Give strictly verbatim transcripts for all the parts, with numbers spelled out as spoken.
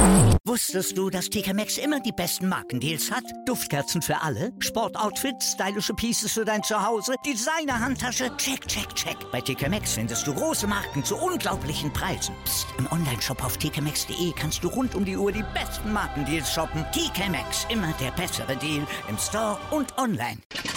Wusstest du, dass T K Maxx immer die besten Markendeals hat? Duftkerzen für alle, Sportoutfits, stylische Pieces für dein Zuhause, Designer-Handtasche, check, check, check. Bei T K Maxx findest du große Marken zu unglaublichen Preisen. Psst. Im Onlineshop auf t k maxx punkt d e kannst du rund um die Uhr die besten Markendeals shoppen. T K Maxx, immer der bessere Deal im Store und online.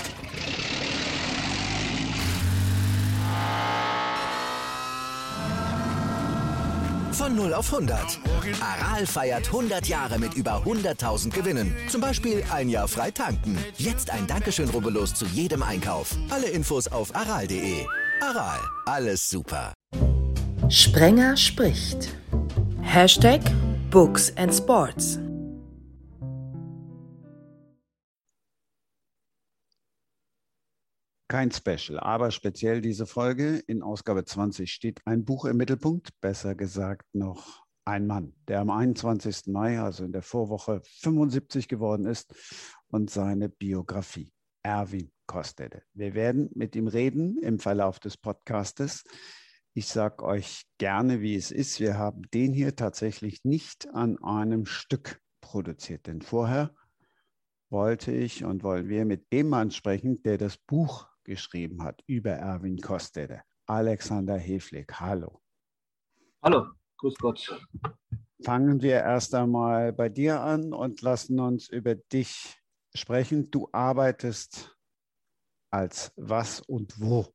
Von null auf hundert. Aral feiert hundert Jahre mit über hunderttausend Gewinnen. Zum Beispiel ein Jahr frei tanken. Jetzt ein Dankeschön, rubbellos zu jedem Einkauf. Alle Infos auf aral punkt de. Aral, alles super. Sprenger spricht. Hashtag Books and Sports. Kein Special, aber speziell diese Folge. In Ausgabe zwanzig steht ein Buch im Mittelpunkt, besser gesagt noch ein Mann, der am einundzwanzigsten Mai, also in der Vorwoche, fünfundsiebzig geworden ist, und seine Biografie, Erwin Kostede. Wir werden mit ihm reden im Verlauf des Podcastes. Ich sage euch gerne, wie es ist. Wir haben den hier tatsächlich nicht an einem Stück produziert, denn vorher wollte ich und wollen wir mit dem Mann sprechen, der das Buch geschrieben hat über Erwin Kostede. Alexander Heflik, hallo. Hallo, grüß Gott. Fangen wir erst einmal bei dir an und lassen uns über dich sprechen. Du arbeitest als was und wo?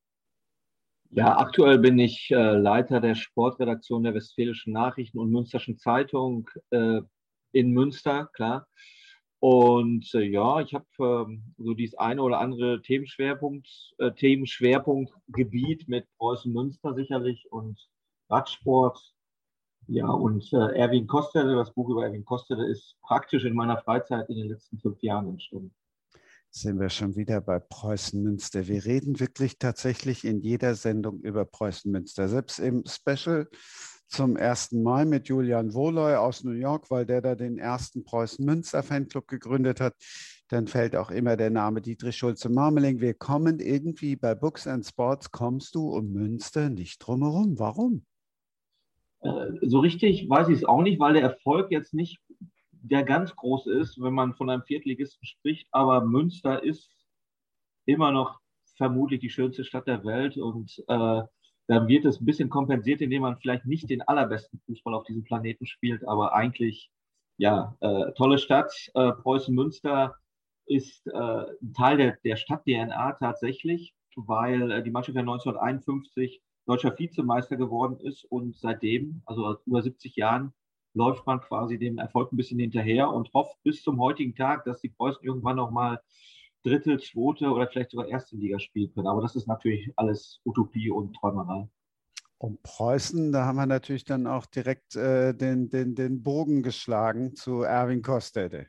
Ja, aktuell bin ich äh, Leiter der Sportredaktion der Westfälischen Nachrichten und Münsterschen Zeitung äh, in Münster, klar. Und äh, ja, ich habe ähm, so dieses eine oder andere Themenschwerpunkt, äh, Themenschwerpunktgebiet mit Preußen-Münster sicherlich und Radsport. Ja, und äh, Erwin Kostede, das Buch über Erwin Kostede ist praktisch in meiner Freizeit in den letzten fünf Jahren entstanden. Sind wir schon wieder bei Preußen-Münster. Wir reden wirklich tatsächlich in jeder Sendung über Preußen-Münster. Selbst im Special zum ersten Mal mit Julian Wohloy aus New York, weil der da den ersten Preußen-Münster-Fanclub gegründet hat. Dann fällt auch immer der Name Dietrich Schulze-Marmeling. Wir kommen irgendwie bei Books and Sports, kommst du um Münster nicht drumherum. Warum? Äh, so richtig weiß ich es auch nicht, weil der Erfolg jetzt nicht der ganz groß ist, wenn man von einem Viertligisten spricht. Aber Münster ist immer noch vermutlich die schönste Stadt der Welt und äh, dann wird es ein bisschen kompensiert, indem man vielleicht nicht den allerbesten Fußball auf diesem Planeten spielt, aber eigentlich, ja, äh, tolle Stadt. Äh, Preußen-Münster ist äh, ein Teil der, der Stadt-D N A tatsächlich, weil äh, die Mannschaft ja neunzehnhunderteinundfünfzig deutscher Vizemeister geworden ist und seitdem, also seit über siebzig Jahren, läuft man quasi dem Erfolg ein bisschen hinterher und hofft bis zum heutigen Tag, dass die Preußen irgendwann nochmal dritte, zweite oder vielleicht sogar erste Liga spielen können. Aber das ist natürlich alles Utopie und Träumerei. Um Preußen, da haben wir natürlich dann auch direkt äh, den, den, den Bogen geschlagen zu Erwin Kostede.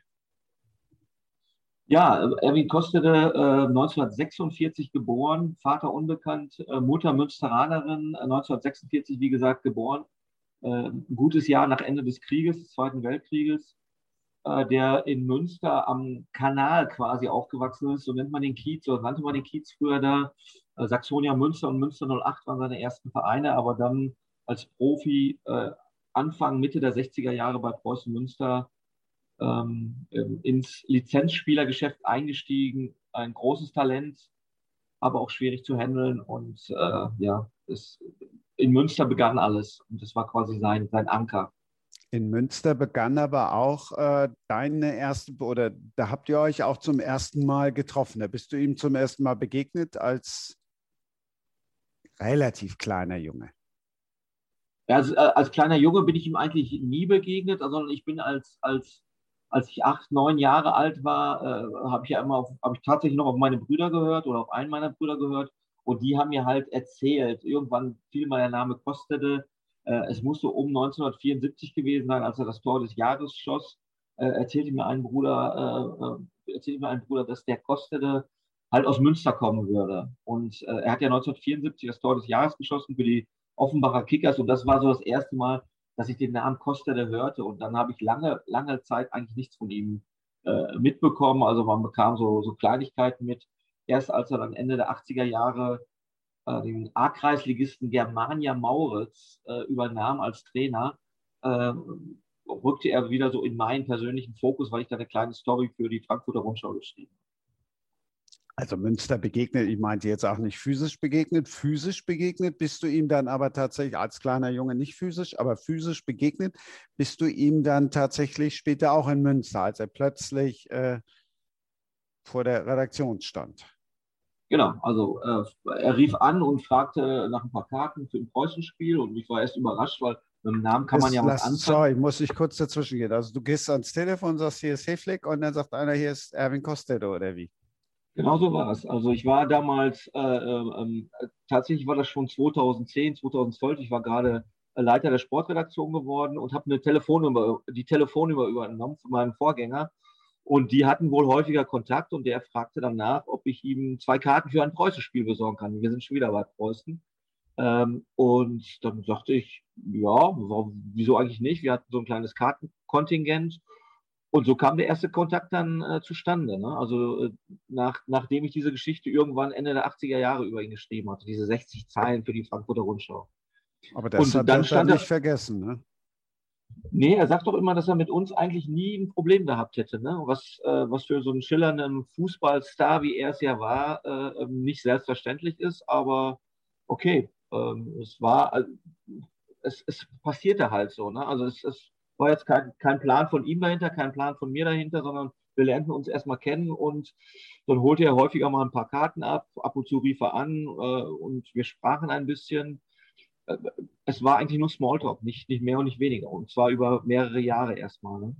Ja, Erwin Kostede, äh, neunzehnhundertsechsundvierzig geboren, Vater unbekannt, äh, Mutter Münsteranerin, äh, neunzehnhundertsechsundvierzig, wie gesagt, geboren. Äh, ein gutes Jahr nach Ende des Krieges, des Zweiten Weltkrieges, äh, der in Münster am Kanal quasi aufgewachsen ist. So nennt man den Kiez, so nannte man den Kiez früher da. Äh, Saxonia Münster und Münster null acht waren seine ersten Vereine, aber dann als Profi äh, Anfang, Mitte der sechziger Jahre bei Preußen Münster ähm, ins Lizenzspielergeschäft eingestiegen. Ein großes Talent, aber auch schwierig zu handeln. Und äh, ja, es, in Münster begann alles. Und das war quasi sein, sein Anker. In Münster begann aber auch äh, deine erste, oder da habt ihr euch auch zum ersten Mal getroffen. Da bist du ihm zum ersten Mal begegnet als relativ kleiner Junge. Ja, also, äh, als kleiner Junge bin ich ihm eigentlich nie begegnet, sondern ich bin als, als, als ich acht, neun Jahre alt war, äh, habe ich ja immer auf, habe ich tatsächlich noch auf meine Brüder gehört oder auf einen meiner Brüder gehört. Und die haben mir halt erzählt, irgendwann fiel mal der Name Kostede. Äh, es musste um neunzehnhundertvierundsiebzig gewesen sein, als er das Tor des Jahres schoss. Äh, erzählte mir ein Bruder, äh, erzählte mir ein Bruder, dass der Kostede halt aus Münster kommen würde. Und äh, er hat ja neunzehnhundertvierundsiebzig das Tor des Jahres geschossen für die Offenbacher Kickers. Und das war so das erste Mal, dass ich den Namen Kostede hörte. Und dann habe ich lange, lange Zeit eigentlich nichts von ihm äh, mitbekommen. Also man bekam so, so Kleinigkeiten mit. Erst als er dann Ende der achtziger Jahre äh, den A-Kreisligisten Germania Mauritz äh, übernahm als Trainer, äh, rückte er wieder so in meinen persönlichen Fokus, weil ich da eine kleine Story für die Frankfurter Rundschau geschrieben habe. Also Münster begegnet, ich meinte jetzt auch nicht physisch begegnet, physisch begegnet bist du ihm dann aber tatsächlich als kleiner Junge nicht physisch, aber physisch begegnet bist du ihm dann tatsächlich später auch in Münster, als er plötzlich äh, vor der Redaktion stand. Genau, also äh, er rief an und fragte nach ein paar Karten für ein Preußenspiel und ich war erst überrascht, weil mit dem Namen kann man ja was anfangen. Sorry, muss ich kurz dazwischen gehen. Also du gehst ans Telefon, sagst, hier ist Heflick und dann sagt einer, hier ist Erwin Kostetter oder wie? Genau so war es. Also ich war damals, äh, ähm, tatsächlich war das schon zweitausendzehn, zweitausendzwölf, ich war gerade Leiter der Sportredaktion geworden und habe eine Telefonnummer, die Telefonnummer übernommen von meinem Vorgänger. Und die hatten wohl häufiger Kontakt und der fragte dann nach, ob ich ihm zwei Karten für ein Preußenspiel besorgen kann. Wir sind schon wieder bei Preußen. Ähm, und dann sagte ich, ja, wieso eigentlich nicht? Wir hatten so ein kleines Kartenkontingent. Und so kam der erste Kontakt dann äh, zustande. Ne? Also äh, nach, nachdem ich diese Geschichte irgendwann Ende der achtziger Jahre über ihn geschrieben hatte, diese sechzig Zeilen für die Frankfurter Rundschau. Aber das und hat dann er stand dann nicht er, vergessen, ne? Nee, er sagt doch immer, dass er mit uns eigentlich nie ein Problem gehabt hätte. Ne? Was, äh, was für so einen schillernden Fußballstar, wie er es ja war, äh, nicht selbstverständlich ist. Aber okay, ähm, es war, äh, es, es passierte halt so. Ne? Also es, es war jetzt kein, kein Plan von ihm dahinter, kein Plan von mir dahinter, sondern wir lernten uns erstmal kennen und dann holte er häufiger mal ein paar Karten ab, ab und zu rief er an äh, und wir sprachen ein bisschen. Es war eigentlich nur Smalltalk, nicht, nicht mehr und nicht weniger. Und zwar über mehrere Jahre erstmal. Ne?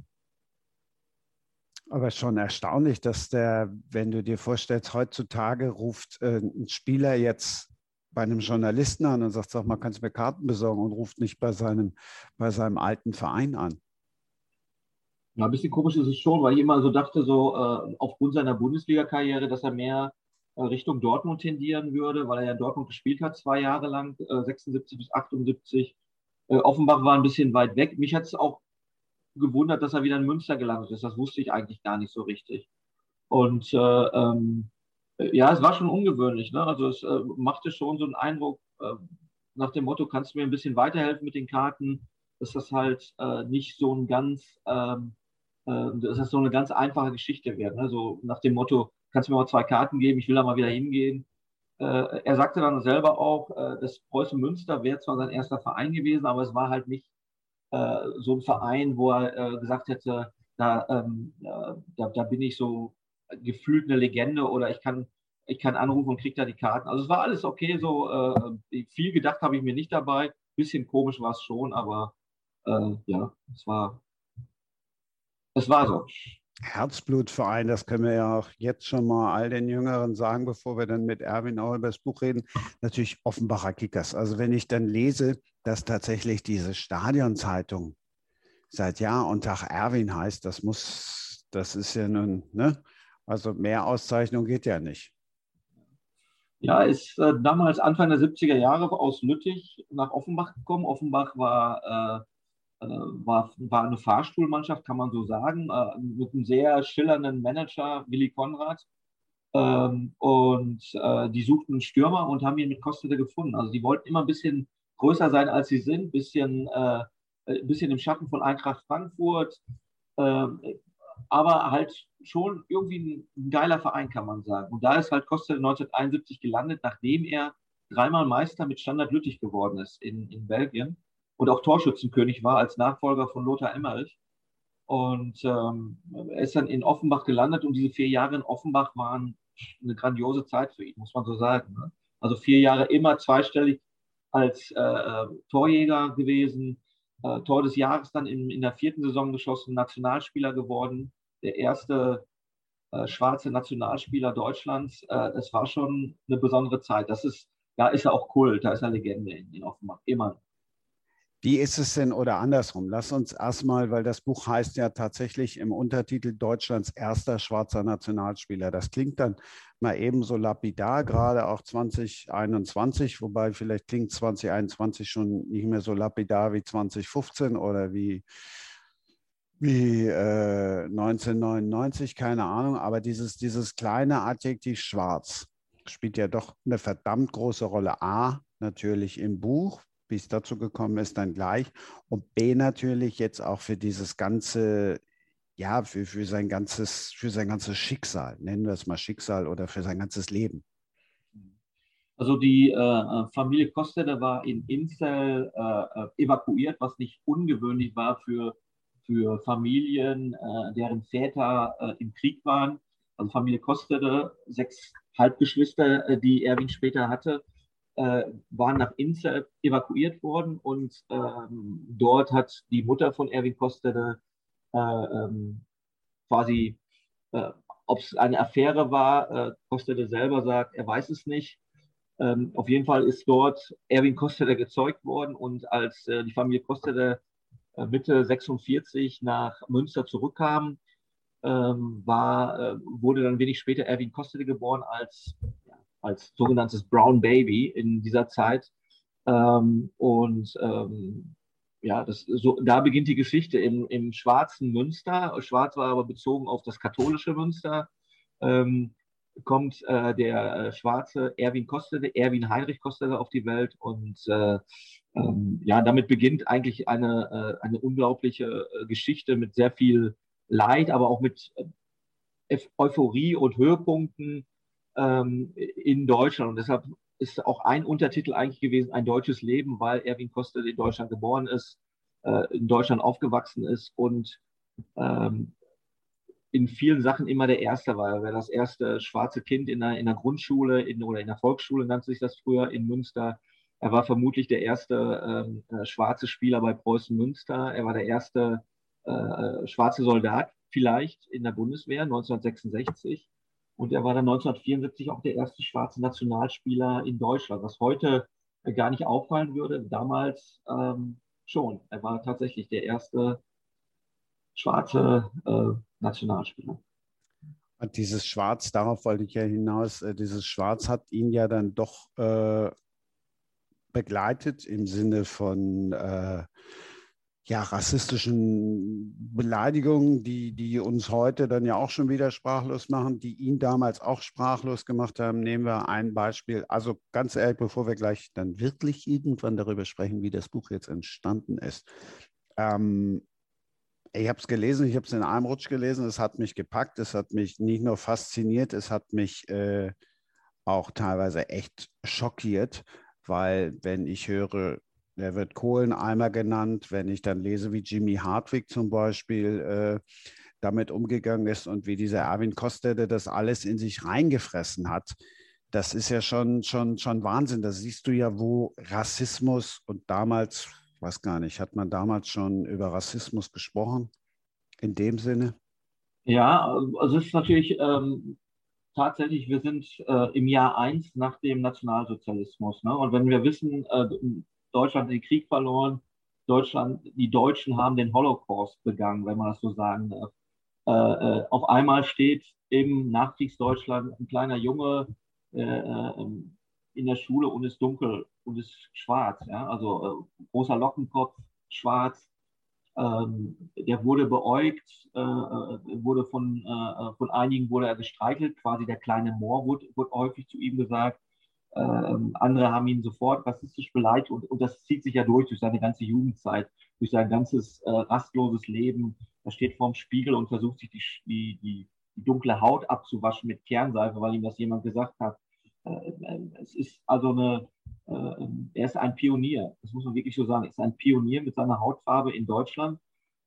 Aber schon erstaunlich, dass der, wenn du dir vorstellst, heutzutage ruft äh, ein Spieler jetzt bei einem Journalisten an und sagt, sag mal, kannst du mir Karten besorgen und ruft nicht bei seinem, bei seinem alten Verein an. Ja, ein bisschen komisch ist es schon, weil ich immer so dachte, so äh, aufgrund seiner Bundesliga-Karriere, dass er mehr äh, Richtung Dortmund tendieren würde, weil er ja in Dortmund gespielt hat, zwei Jahre lang, äh, sechsundsiebzig bis achtundsiebzig. Äh, Offenbach war ein bisschen weit weg. Mich hat es auch gewundert, dass er wieder in Münster gelandet ist. Das wusste ich eigentlich gar nicht so richtig. Und äh, ähm, ja, es war schon ungewöhnlich. Ne? Also es äh, machte schon so einen Eindruck äh, nach dem Motto, kannst du mir ein bisschen weiterhelfen mit den Karten, dass das halt äh, nicht so ein ganz, ähm, äh, dass das so eine ganz einfache Geschichte wird. Ne? So nach dem Motto, kannst du mir mal zwei Karten geben, ich will da mal wieder hingehen. Äh, er sagte dann selber auch, äh, dass Preußen Münster wäre zwar sein erster Verein gewesen, aber es war halt nicht äh, so ein Verein, wo er äh, gesagt hätte, da, ähm, äh, da, da bin ich so gefühlt eine Legende oder ich kann, ich kann anrufen und kriege da die Karten. Also es war alles okay, so äh, viel gedacht habe ich mir nicht dabei. Bisschen komisch war es schon, aber äh, ja, es war, es war so. Herzblutverein, das können wir ja auch jetzt schon mal all den Jüngeren sagen, bevor wir dann mit Erwin auch über das Buch reden, natürlich Offenbacher Kickers. Also wenn ich dann lese, dass tatsächlich diese Stadionzeitung seit Jahr und Tag Erwin heißt, das muss, das ist ja nun, ne? Also mehr Auszeichnung geht ja nicht. Ja, ist äh, damals Anfang der siebziger Jahre aus Lüttich nach Offenbach gekommen. Offenbach war äh, War, war eine Fahrstuhlmannschaft, kann man so sagen, äh, mit einem sehr schillernden Manager, Willi Konrad. Ähm, und äh, die suchten einen Stürmer und haben ihn mit Kostede gefunden. Also die wollten immer ein bisschen größer sein, als sie sind, ein bisschen, äh, ein bisschen im Schatten von Eintracht Frankfurt, äh, aber halt schon irgendwie ein, ein geiler Verein, kann man sagen. Und da ist halt Kostede neunzehnhunderteinundsiebzig gelandet, nachdem er dreimal Meister mit Standard Lüttich geworden ist in, in Belgien. Und auch Torschützenkönig war als Nachfolger von Lothar Emmerich. Und ähm, er ist dann in Offenbach gelandet und diese vier Jahre in Offenbach waren eine grandiose Zeit für ihn, muss man so sagen. Ne? Also vier Jahre immer zweistellig als äh, Torjäger gewesen, äh, Tor des Jahres dann in, in der vierten Saison geschossen, Nationalspieler geworden, der erste äh, schwarze Nationalspieler Deutschlands. Äh, es war schon eine besondere Zeit. Das ist, da ist er auch Kult, da ist er Legende in, in Offenbach, immer. Wie ist es denn oder andersrum? Lass uns erstmal, weil das Buch heißt ja tatsächlich im Untertitel Deutschlands erster schwarzer Nationalspieler. Das klingt dann mal ebenso lapidar, gerade auch zwanzig einundzwanzig, wobei vielleicht klingt zwanzig einundzwanzig schon nicht mehr so lapidar wie zwanzig fünfzehn oder wie, wie äh, neunzehnhundertneunundneunzig, keine Ahnung. Aber dieses, dieses kleine Adjektiv schwarz spielt ja doch eine verdammt große Rolle. A, natürlich im Buch, wie es dazu gekommen ist, dann gleich. Und B natürlich jetzt auch für dieses ganze, ja, für, für sein ganzes, für sein ganzes Schicksal, nennen wir es mal Schicksal oder für sein ganzes Leben. Also die äh, Familie Kostede war in Inzell äh, evakuiert, was nicht ungewöhnlich war für, für Familien, äh, deren Väter äh, im Krieg waren. Also Familie Kostede, sechs Halbgeschwister, äh, die Erwin später hatte, äh, waren nach Inzell evakuiert worden. Und ähm, dort hat die Mutter von Erwin Kostede äh, ähm, quasi, äh, ob es eine Affäre war, äh, Kostede selber sagt, er weiß es nicht. Ähm, auf jeden Fall ist dort Erwin Kostede gezeugt worden, und als äh, die Familie Kostede äh, Mitte sechsundvierzig nach Münster zurückkam, ähm, war, äh, wurde dann wenig später Erwin Kostede geboren als, ja, als sogenanntes Brown Baby in dieser Zeit. Ähm, und ähm, ja, das, so, da beginnt die Geschichte im, im schwarzen Münster. Schwarz war aber bezogen auf das katholische Münster. Ähm, kommt äh, der äh, schwarze Erwin Kostede, Erwin Heinrich Kostede auf die Welt, und äh, ähm, ja, damit beginnt eigentlich eine, äh, eine unglaubliche äh, Geschichte mit sehr viel Leid, aber auch mit äh, Euphorie und Höhepunkten ähm, in Deutschland. Und deshalb ist auch ein Untertitel eigentlich gewesen, ein deutsches Leben, weil Erwin Kostede in Deutschland geboren ist, äh, in Deutschland aufgewachsen ist und ähm, in vielen Sachen immer der Erste war. Er war das erste schwarze Kind in der, in der Grundschule in, oder in der Volksschule, nannte sich das früher, in Münster. Er war vermutlich der erste ähm, äh, schwarze Spieler bei Preußen Münster. Er war der erste äh, schwarze Soldat vielleicht in der Bundeswehr neunzehnhundertsechsundsechzig. Und er war dann neunzehnhundertvierundsiebzig auch der erste schwarze Nationalspieler in Deutschland, was heute äh, gar nicht auffallen würde, damals ähm, schon. Er war tatsächlich der erste schwarze äh, Nationalspieler. Und dieses Schwarz, darauf wollte ich ja hinaus, äh, dieses Schwarz hat ihn ja dann doch äh, begleitet im Sinne von äh, ja, rassistischen Beleidigungen, die, die uns heute dann ja auch schon wieder sprachlos machen, die ihn damals auch sprachlos gemacht haben. Nehmen wir ein Beispiel. Also ganz ehrlich, bevor wir gleich dann wirklich irgendwann darüber sprechen, wie das Buch jetzt entstanden ist. Ähm, Ich habe es gelesen, ich habe es in einem Rutsch gelesen, es hat mich gepackt, es hat mich nicht nur fasziniert, es hat mich äh, auch teilweise echt schockiert, weil wenn ich höre, der wird Kohleneimer genannt, wenn ich dann lese, wie Jimmy Hartwig zum Beispiel äh, damit umgegangen ist und wie dieser Erwin Kostede das alles in sich reingefressen hat, das ist ja schon, schon, schon Wahnsinn. Da siehst du ja, wo Rassismus und damals... Ich weiß gar nicht, hat man damals schon über Rassismus gesprochen, in dem Sinne? Ja, also es ist natürlich ähm, tatsächlich, wir sind äh, im Jahr eins nach dem Nationalsozialismus. Ne? Und wenn wir wissen, äh, Deutschland hat den Krieg verloren, Deutschland, die Deutschen haben den Holocaust begangen, wenn man das so sagen darf. Äh, äh, auf einmal steht im Nachkriegsdeutschland ein kleiner Junge äh, äh, in der Schule und ist dunkel und ist schwarz. Ja? Also äh, großer Lockenkopf, schwarz. Ähm, der wurde beäugt, äh, wurde von, äh, von einigen wurde er gestreichelt, quasi der kleine Moor wurde, wurde häufig zu ihm gesagt. Ähm, andere haben ihn sofort rassistisch beleidigt, und, und das zieht sich ja durch, durch seine ganze Jugendzeit, durch sein ganzes äh, rastloses Leben. Er steht vorm Spiegel und versucht sich die, die, die, die dunkle Haut abzuwaschen mit Kernseife, weil ihm das jemand gesagt hat. Äh, es ist also eine, äh, er ist ein Pionier, das muss man wirklich so sagen. Er ist ein Pionier mit seiner Hautfarbe in Deutschland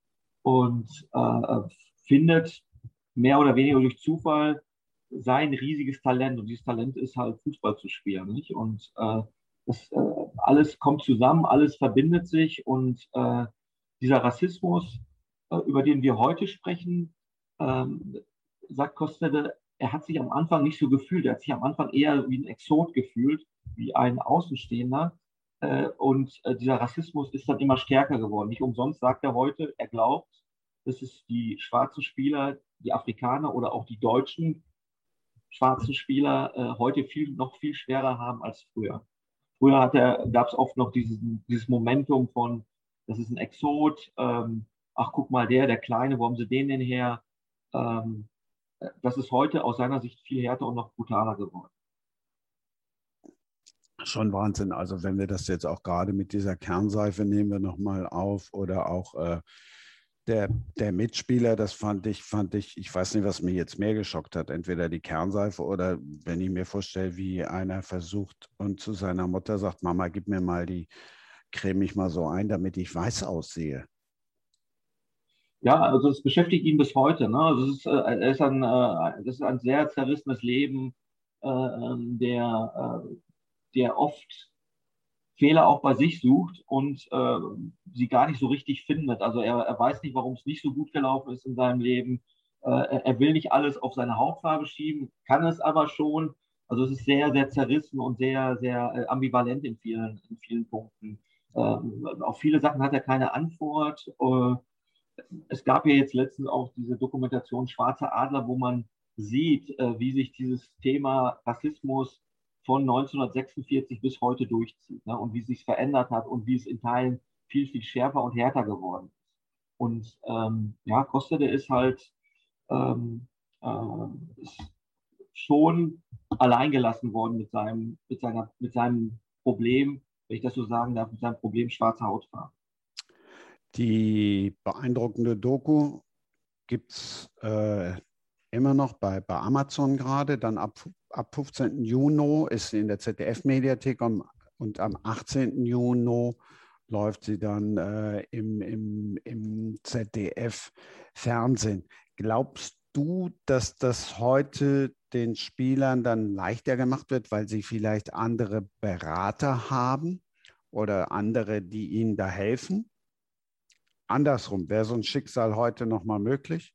und äh, findet mehr oder weniger durch Zufall sein riesiges Talent. Und dieses Talent ist halt Fußball zu spielen. Nicht? Und äh, das, äh, alles kommt zusammen, alles verbindet sich, und äh, dieser Rassismus, äh, über den wir heute sprechen, ähm, sagt Kostede, er hat sich am Anfang nicht so gefühlt. Er hat sich am Anfang eher wie ein Exot gefühlt, wie ein Außenstehender. Äh, und äh, dieser Rassismus ist dann immer stärker geworden. Nicht umsonst sagt er heute, er glaubt, dass es die schwarzen Spieler, die Afrikaner oder auch die deutschen schwarzen Spieler äh, heute viel, noch viel schwerer haben als früher. Früher gab es oft noch dieses, dieses Momentum von, das ist ein Exot, ähm, ach guck mal, der, der Kleine, wo haben sie den denn her? Ähm, das ist heute aus seiner Sicht viel härter und noch brutaler geworden. Schon Wahnsinn. Also wenn wir das jetzt auch gerade mit dieser Kernseife nehmen wir nochmal auf oder auch äh, der, der Mitspieler, das fand ich, fand ich, ich weiß nicht, was mich jetzt mehr geschockt hat, entweder die Kernseife oder wenn ich mir vorstelle, wie einer versucht und zu seiner Mutter sagt, Mama, gib mir mal die, creme mich mal so ein, damit ich weiß aussehe. Ja, also es beschäftigt ihn bis heute. Ne? Also es ist, äh, er ist ein, äh, das ist ein sehr zerrissenes Leben, äh, ähm, der, äh, der oft Fehler auch bei sich sucht und äh, sie gar nicht so richtig findet. Also er, er weiß nicht, warum es nicht so gut gelaufen ist in seinem Leben. Äh, er, er will nicht alles auf seine Hautfarbe schieben, kann es aber schon. Also es ist sehr, sehr zerrissen und sehr, sehr äh, ambivalent in vielen, in vielen Punkten. Äh, auf viele Sachen hat er keine Antwort. Äh, es gab ja jetzt letztens auch diese Dokumentation Schwarzer Adler, wo man sieht, äh, wie sich dieses Thema Rassismus von neunzehnhundertsechsundvierzig bis heute durchzieht, ne? Und wie es sich verändert hat und wie es in Teilen viel, viel schärfer und härter geworden ist. Und ähm, ja, Kostede ist halt ähm, äh, ist schon alleingelassen worden mit seinem, mit, seiner, mit seinem Problem, wenn ich das so sagen darf, mit seinem Problem schwarzer Hautfarbe. Die beeindruckende Doku gibt es äh, immer noch bei, bei Amazon gerade. Dann ab, ab fünfzehnten Juni ist sie in der Z D F-Mediathek und, und am achtzehnten Juni läuft sie dann äh, im, im, im Z D F-Fernsehen. Glaubst du, dass das heute den Spielern dann leichter gemacht wird, weil sie vielleicht andere Berater haben oder andere, die ihnen da helfen? Andersrum, wäre so ein Schicksal heute nochmal möglich?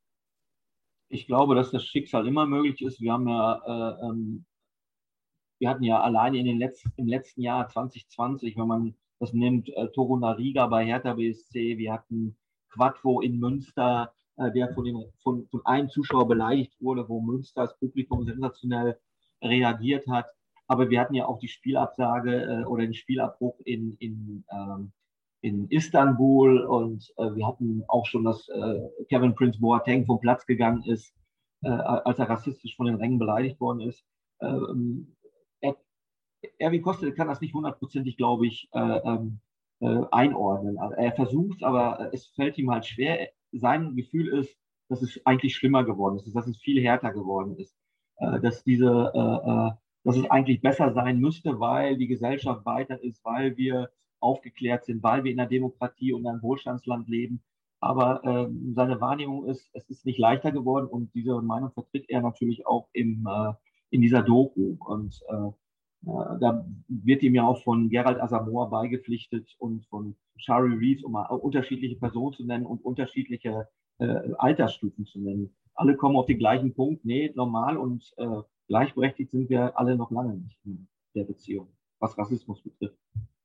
Ich glaube, dass das Schicksal immer möglich ist. Wir haben ja, äh, ähm, wir hatten ja alleine in den letzten, im letzten Jahr zwanzig zwanzig, wenn man das nimmt, äh, Torunariga bei Hertha B S C, wir hatten Quattro in Münster, äh, der von, den, von, von einem Zuschauer beleidigt wurde, wo Münster das Publikum sensationell reagiert hat. Aber wir hatten ja auch die Spielabsage äh, oder den Spielabbruch in, in, ähm, in Istanbul und äh, wir hatten auch schon, dass äh, Kevin Prince Boateng vom Platz gegangen ist, äh, als er rassistisch von den Rängen beleidigt worden ist. Ähm, er, Erwin Kostede kann das nicht hundertprozentig, glaube ich, äh, äh, einordnen. Also er versucht es, aber es fällt ihm halt schwer. Sein Gefühl ist, dass es eigentlich schlimmer geworden ist, dass es viel härter geworden ist, äh, dass diese, äh, äh, dass es eigentlich besser sein müsste, weil die Gesellschaft weiter ist, weil wir aufgeklärt sind, weil wir in einer Demokratie und einem Wohlstandsland leben. Aber äh, seine Wahrnehmung ist, es ist nicht leichter geworden und diese Meinung vertritt er natürlich auch im, äh, in dieser Doku. Und äh, äh, da wird ihm ja auch von Gerald Asamoah beigepflichtet und von Shari Reeves, um mal unterschiedliche Personen zu nennen und unterschiedliche äh, Altersstufen zu nennen. Alle kommen auf den gleichen Punkt, nee, normal und äh, gleichberechtigt sind wir alle noch lange nicht in der Beziehung, was Rassismus betrifft.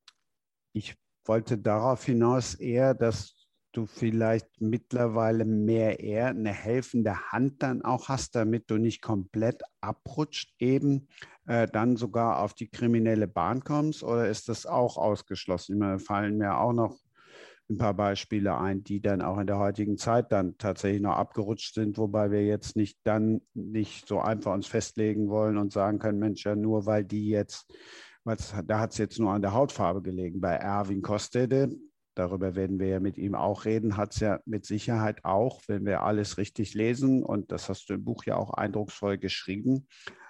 Ich wollte darauf hinaus eher, dass du vielleicht mittlerweile mehr eher eine helfende Hand dann auch hast, damit du nicht komplett abrutscht, eben äh, dann sogar auf die kriminelle Bahn kommst, oder ist das auch ausgeschlossen? Ich meine, fallen mir auch noch ein paar Beispiele ein, die dann auch in der heutigen Zeit dann tatsächlich noch abgerutscht sind, wobei wir jetzt nicht dann nicht so einfach uns festlegen wollen und sagen können, Mensch, ja nur weil die jetzt, da hat es jetzt nur an der Hautfarbe gelegen. Bei Erwin Kostede, darüber werden wir ja mit ihm auch reden, hat es ja mit Sicherheit auch, wenn wir alles richtig lesen, und das hast du im Buch ja auch eindrucksvoll geschrieben,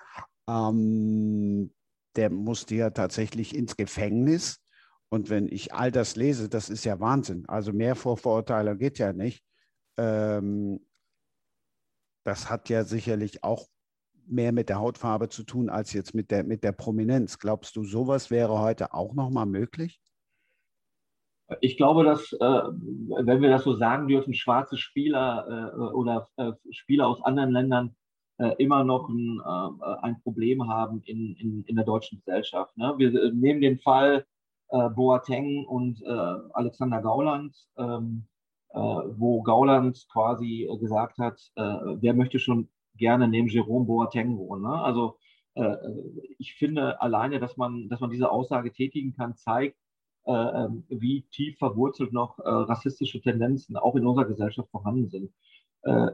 ähm, der musste ja tatsächlich ins Gefängnis. Und wenn ich all das lese, das ist ja Wahnsinn. Also mehr Vorverurteilung geht ja nicht. Ähm, das hat ja sicherlich auch mehr mit der Hautfarbe zu tun als jetzt mit der, mit der Prominenz. Glaubst du, sowas wäre heute auch nochmal möglich? Ich glaube, dass, äh, wenn wir das so sagen dürfen, schwarze Spieler äh, oder äh, Spieler aus anderen Ländern äh, immer noch ein, äh, ein Problem haben in, in, in der deutschen Gesellschaft. Ne? Wir nehmen den Fall äh, Boateng und äh, Alexander Gauland, ähm, äh, wo Gauland quasi gesagt hat, äh, wer möchte schon gerne neben Jerome Boateng wohnen. Ne? Also äh, ich finde alleine, dass man, dass man diese Aussage tätigen kann, zeigt, äh, wie tief verwurzelt noch äh, rassistische Tendenzen auch in unserer Gesellschaft vorhanden sind. Äh,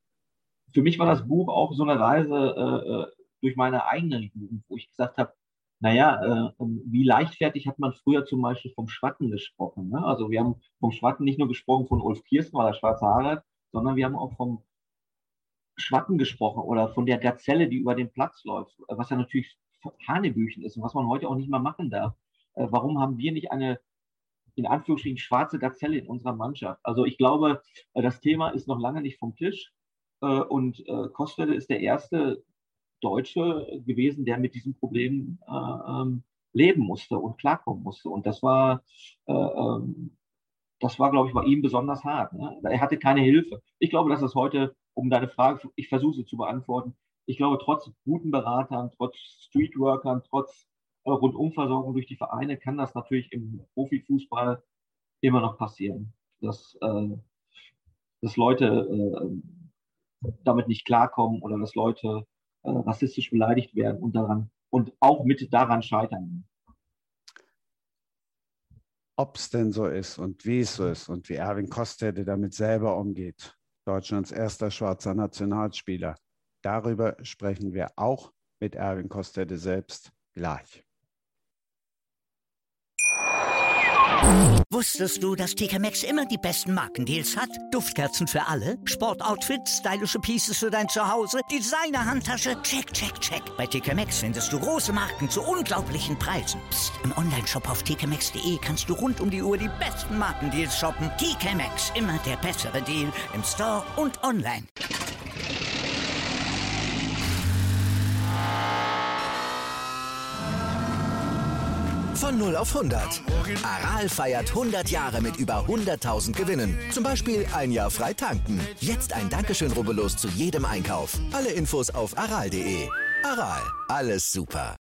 für mich war das Buch auch so eine Reise äh, durch meine eigene Jugend, wo ich gesagt habe, naja, äh, wie leichtfertig hat man früher zum Beispiel vom Schwatten gesprochen. Ne? Also wir haben vom Schwatten nicht nur gesprochen von Ulf Kirsten, weil er schwarze Haare hat, sondern wir haben auch vom Schwatten gesprochen oder von der Gazelle, die über den Platz läuft, was ja natürlich Hanebüchen ist und was man heute auch nicht mehr machen darf. Äh, warum haben wir nicht eine, in Anführungsstrichen, schwarze Gazelle in unserer Mannschaft? Also ich glaube, äh, das Thema ist noch lange nicht vom Tisch äh, und äh, Kostede ist der erste Deutsche gewesen, der mit diesem Problem äh, ähm, leben musste und klarkommen musste. Und das war, äh, ähm, das war, glaube ich, bei ihm besonders hart. Ne? Er hatte keine Hilfe. Ich glaube, dass es heute, um deine Frage, ich versuche sie zu beantworten, ich glaube, trotz guten Beratern, trotz Streetworkern, trotz äh, Rundumversorgung durch die Vereine kann das natürlich im Profifußball immer noch passieren, dass, äh, dass Leute äh, damit nicht klarkommen oder dass Leute äh, rassistisch beleidigt werden und daran und auch mit daran scheitern. Ob es denn so ist und wie es so ist und wie Erwin Kostede damit selber umgeht, Deutschlands erster schwarzer Nationalspieler, darüber sprechen wir auch mit Erwin Kostede selbst gleich. Wusstest du, dass T K Maxx immer die besten Markendeals hat? Duftkerzen für alle, Sportoutfits, stylische Pieces für dein Zuhause, Designer-Handtasche, check, check, check. Bei T K Maxx findest du große Marken zu unglaublichen Preisen. Psst. Im Onlineshop auf t k maxx punkt de kannst du rund um die Uhr die besten Markendeals shoppen. T K Maxx, immer der bessere Deal im Store und online. Von null auf hundert. Aral feiert hundert Jahre mit über hunderttausend Gewinnen. Zum Beispiel ein Jahr frei tanken. Jetzt ein Dankeschön, rubbellos zu jedem Einkauf. Alle Infos auf aral punkt de. Aral, alles super.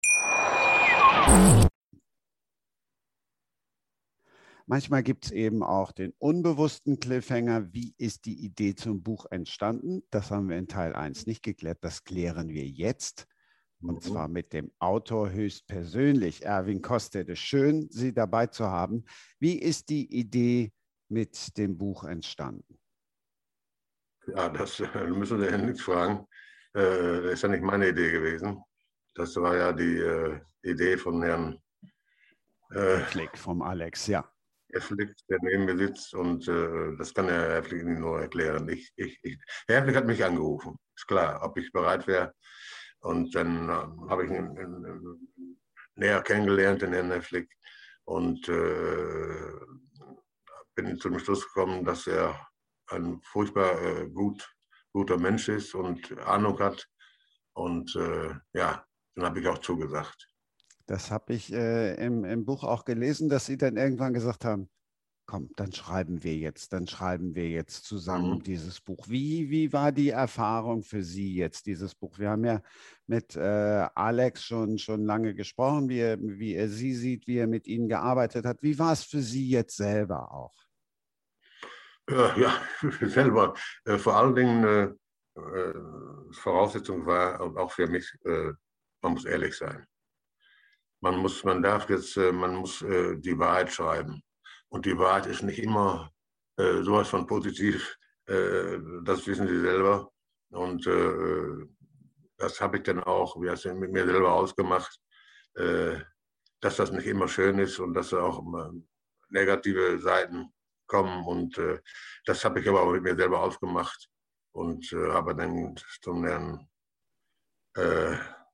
Manchmal gibt es eben auch den unbewussten Cliffhanger. Wie ist die Idee zum Buch entstanden? Das haben wir in Teil eins nicht geklärt. Das klären wir jetzt. Und zwar mit dem Autor höchstpersönlich, Erwin Kostede. Schön, Sie dabei zu haben. Wie ist die Idee mit dem Buch entstanden? Ja, das äh, müssen Sie nichts fragen. Äh, das ist ja nicht meine Idee gewesen. Das war ja die äh, Idee von Herrn äh, Flick, vom Alex, ja. Herr Flick, der neben mir sitzt. Und äh, das kann der Herr Flick Ihnen nur erklären. Ich, ich, ich, Herr Flick hat mich angerufen. Ist klar, ob ich bereit wäre. Und dann äh, habe ich ihn, ihn, ihn näher kennengelernt, den Herrn Flick, und äh, bin zu dem Schluss gekommen, dass er ein furchtbar äh, gut, guter Mensch ist und Ahnung hat. Und äh, ja, dann habe ich auch zugesagt. Das habe ich äh, im, im Buch auch gelesen, dass Sie dann irgendwann gesagt haben, komm, dann schreiben wir jetzt, dann schreiben wir jetzt zusammen mhm. dieses Buch. Wie, wie war die Erfahrung für Sie jetzt, dieses Buch? Wir haben ja mit äh, Alex schon, schon lange gesprochen, wie er, wie er Sie sieht, wie er mit Ihnen gearbeitet hat. Wie war es für Sie jetzt selber auch? Ja, ja selber. Äh, vor allen Dingen, äh, äh, Voraussetzung war, und auch für mich, äh, man muss ehrlich sein. Man muss, man darf jetzt, äh, man muss äh, die Wahrheit schreiben. Und die Wahrheit ist nicht immer äh, sowas von positiv, äh, das wissen Sie selber. Und äh, das habe ich dann auch wie das mit mir selber ausgemacht, äh, dass das nicht immer schön ist und dass da auch immer negative Seiten kommen. Und äh, das habe ich aber auch mit mir selber ausgemacht und äh, habe dann zum Herrn, äh,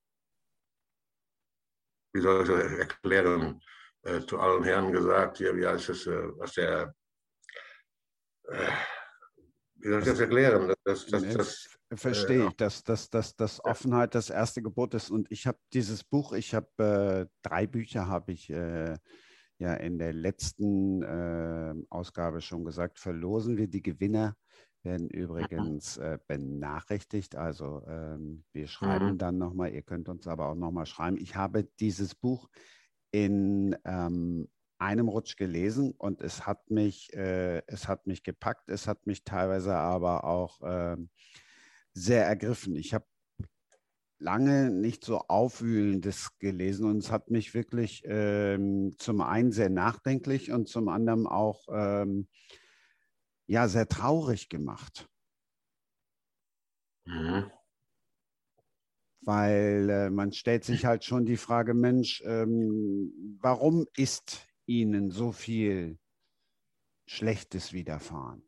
wie soll ich das erklären, Äh, zu allen Herren gesagt, ja, wie heißt es, äh, was der, äh, wie soll ich das erklären? Das, das, das, Verstehe äh, ich, dass, dass, dass, dass Offenheit das erste Gebot ist. Und ich habe dieses Buch, ich habe äh, drei Bücher, habe ich äh, ja in der letzten äh, Ausgabe schon gesagt, verlosen wir. Die Gewinner werden übrigens äh, benachrichtigt. Also ähm, wir schreiben mhm. dann nochmal, ihr könnt uns aber auch nochmal schreiben. Ich habe dieses Buch in ähm, einem Rutsch gelesen und es hat mich, äh, es hat mich gepackt, es hat mich teilweise aber auch äh, sehr ergriffen. Ich habe lange nicht so Aufwühlendes gelesen und es hat mich wirklich ähm, zum einen sehr nachdenklich und zum anderen auch ähm, ja, sehr traurig gemacht. Mhm. weil äh, man stellt sich halt schon die Frage, Mensch, ähm, warum ist Ihnen so viel Schlechtes widerfahren?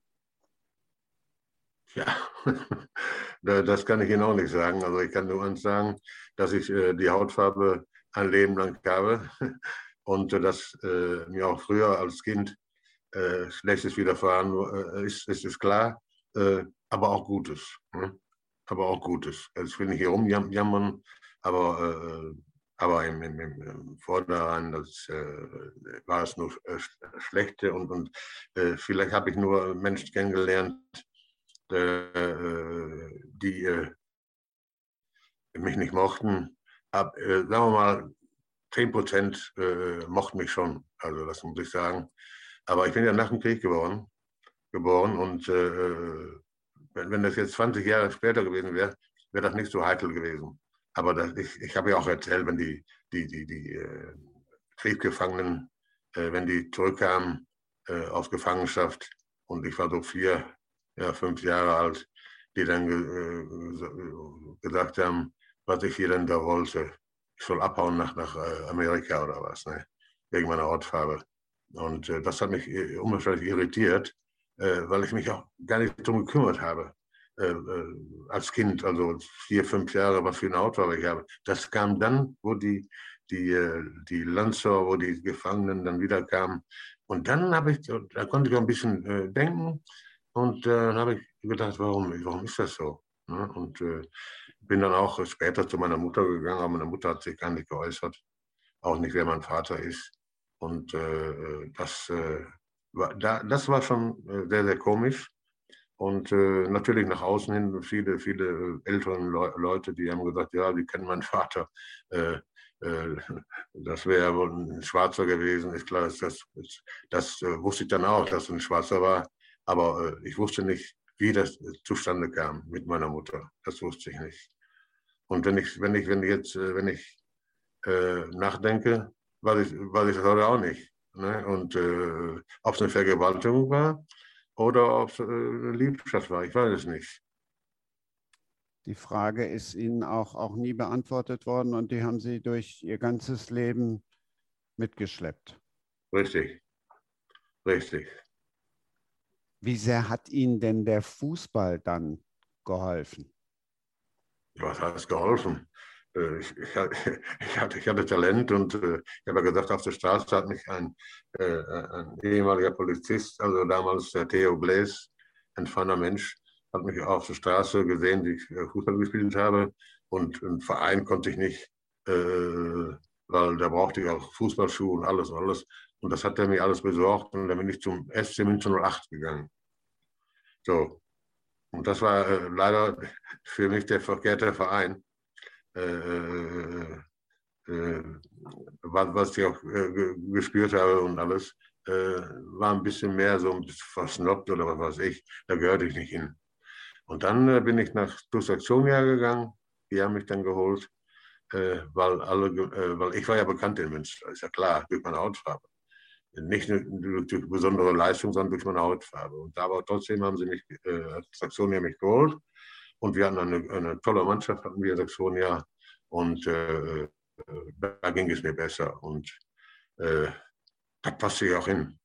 Ja, das kann ich Ihnen auch nicht sagen. Also ich kann nur eins sagen, dass ich äh, die Hautfarbe ein Leben lang habe und äh, dass äh, mir auch früher als Kind äh, Schlechtes widerfahren äh, ist, ist, ist klar, äh, aber auch Gutes. Ne? Aber auch Gutes. Also ich will nicht hier rumjammern, aber, äh, aber im, im, im Vorderein das, äh, war es nur äh, Schlechte und, und äh, vielleicht habe ich nur Menschen kennengelernt, äh, die äh, mich nicht mochten. Ab, äh, sagen wir mal, zehn Prozent äh, mochten mich schon, also das muss ich sagen. Aber ich bin ja nach dem Krieg geboren, geboren und äh, wenn, wenn das jetzt zwanzig Jahre später gewesen wäre, wäre das nicht so heikel gewesen. Aber das, ich, ich habe ja auch erzählt, wenn die, die, die, die äh, Kriegsgefangenen, äh, wenn die zurückkamen äh, aus Gefangenschaft und ich war so vier, ja, fünf Jahre alt, die dann ge, äh, gesagt haben, was ich hier denn da wollte. Ich soll abhauen nach, nach Amerika oder was, ne? Wegen meiner Hautfarbe. Und äh, das hat mich unwahrscheinlich irritiert, äh, weil ich mich auch gar nicht darum gekümmert habe. Äh, äh, als Kind, also vier, fünf Jahre, was für eine Hautfarbe ich habe. Das kam dann, wo die, die, die Lanzer, wo die Gefangenen dann wieder kamen. Und dann habe ich, da konnte ich auch ein bisschen äh, denken. Und äh, dann habe ich gedacht, warum, warum ist das so? Ne? Und äh, bin dann auch später zu meiner Mutter gegangen, aber meine Mutter hat sich gar nicht geäußert, auch nicht, wer mein Vater ist. Und äh, das, äh, war, da, das war schon sehr, sehr komisch. Und äh, natürlich nach außen hin viele, viele ältere Le Leute, die haben gesagt, ja, die kennen meinen Vater. Äh, äh, das wäre wohl ein Schwarzer gewesen. Ist klar, das, das, das, das äh, wusste ich dann auch, dass es ein Schwarzer war. Aber äh, ich wusste nicht, wie das zustande kam mit meiner Mutter. Das wusste ich nicht. Und wenn ich, wenn ich, wenn ich jetzt, wenn ich äh, nachdenke, weiß ich, weiß ich das heute auch nicht. Ne? Und äh, ob es eine Vergewaltigung war oder ob es äh, eine Liebschaft war, ich weiß es nicht. Die Frage ist Ihnen auch, auch nie beantwortet worden und die haben Sie durch Ihr ganzes Leben mitgeschleppt. Richtig, richtig. Wie sehr hat Ihnen denn der Fußball dann geholfen? Was hat es geholfen? Ich, ich, ich, hatte, ich hatte Talent und äh, ich habe ja gesagt, auf der Straße hat mich ein, äh, ein ehemaliger Polizist, also damals der Theo Blaise, ein feiner Mensch, hat mich auf der Straße gesehen, wie ich Fußball gespielt habe und einen Verein konnte ich nicht, äh, weil da brauchte ich auch Fußballschuhe und alles, alles. Und das hat er mir alles besorgt und dann bin ich zum S C München null acht gegangen. So. Und das war äh, leider für mich der verkehrte Verein, äh, äh, was, was ich auch äh, gespürt habe und alles, äh, war ein bisschen mehr so ein bisschen versnobbt oder was weiß ich, da gehörte ich nicht hin. Und dann äh, bin ich nach Saxonia gegangen, die haben mich dann geholt, äh, weil, alle, äh, weil ich war ja bekannt in Münster, ist ja klar, durch meine Hautfarbe. Nicht durch, durch besondere Leistung, sondern durch meine Hautfarbe. Und aber trotzdem haben sie mich, äh, Saxonia mich geholt. Und wir hatten eine, eine tolle Mannschaft, hatten wir Saxonia. Und äh, da ging es mir besser. Und äh, da passte ich auch hin.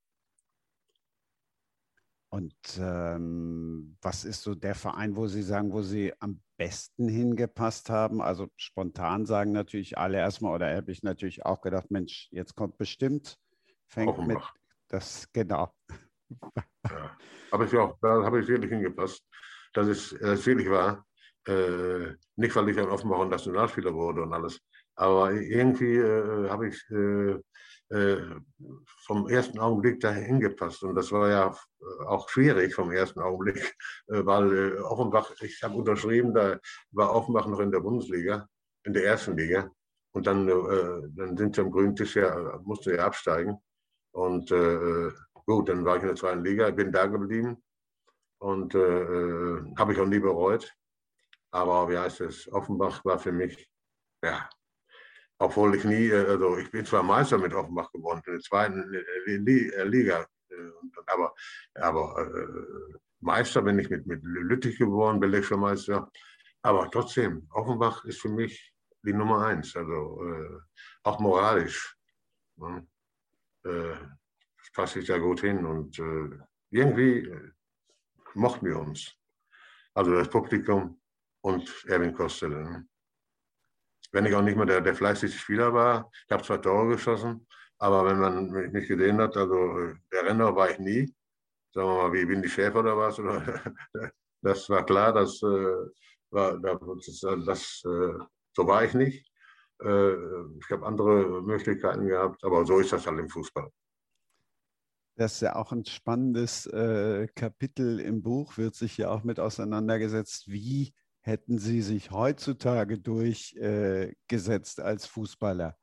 Und ähm, was ist so der Verein, wo Sie sagen, wo Sie am besten hingepasst haben? Also spontan sagen natürlich alle erstmal, oder habe ich natürlich auch gedacht, Mensch, jetzt kommt bestimmt. Fängt mit das, genau. Ja. Aber ich auch, da habe ich wirklich hingepasst. Das ist, das ist wirklich wahr. Äh, nicht, weil ich ein Offenbacher Nationalspieler wurde und alles, aber irgendwie äh, habe ich äh, äh, vom ersten Augenblick dahin hingepasst. Und das war ja auch schwierig vom ersten Augenblick, äh, weil äh, Offenbach, ich habe unterschrieben, da war Offenbach noch in der Bundesliga, in der ersten Liga. Und dann, äh, dann sind sie am grünen Tisch ja, mussten wir absteigen. Und äh, gut, dann war ich in der zweiten Liga, bin da geblieben und äh, habe ich auch nie bereut. Aber wie heißt es, Offenbach war für mich, ja, obwohl ich nie, also ich bin zwar Meister mit Offenbach geworden, in der zweiten Liga, aber, aber äh, Meister bin ich mit, mit Lüttich geworden, Belegschemeister. aber trotzdem, Offenbach ist für mich die Nummer eins, also äh, auch moralisch. Ne? Äh, das passt sich da gut hin und äh, irgendwie äh, mochten wir uns. Also das Publikum und Erwin Kostele. Ne? Wenn ich auch nicht mehr der, der fleißigste Spieler war, ich habe zwar Tore geschossen, aber wenn man mich gesehen hat, also der Renner war ich nie, sagen wir mal, wie Windy Schäfer oder was, oder, das war klar, das, äh, war, das, das äh, so war ich nicht. Äh, ich habe andere Möglichkeiten gehabt, aber so ist das halt im Fußball. Das ist ja auch ein spannendes äh, Kapitel im Buch, wird sich ja auch mit auseinandergesetzt, wie hätten Sie sich heutzutage durchgesetzt äh, als Fußballer?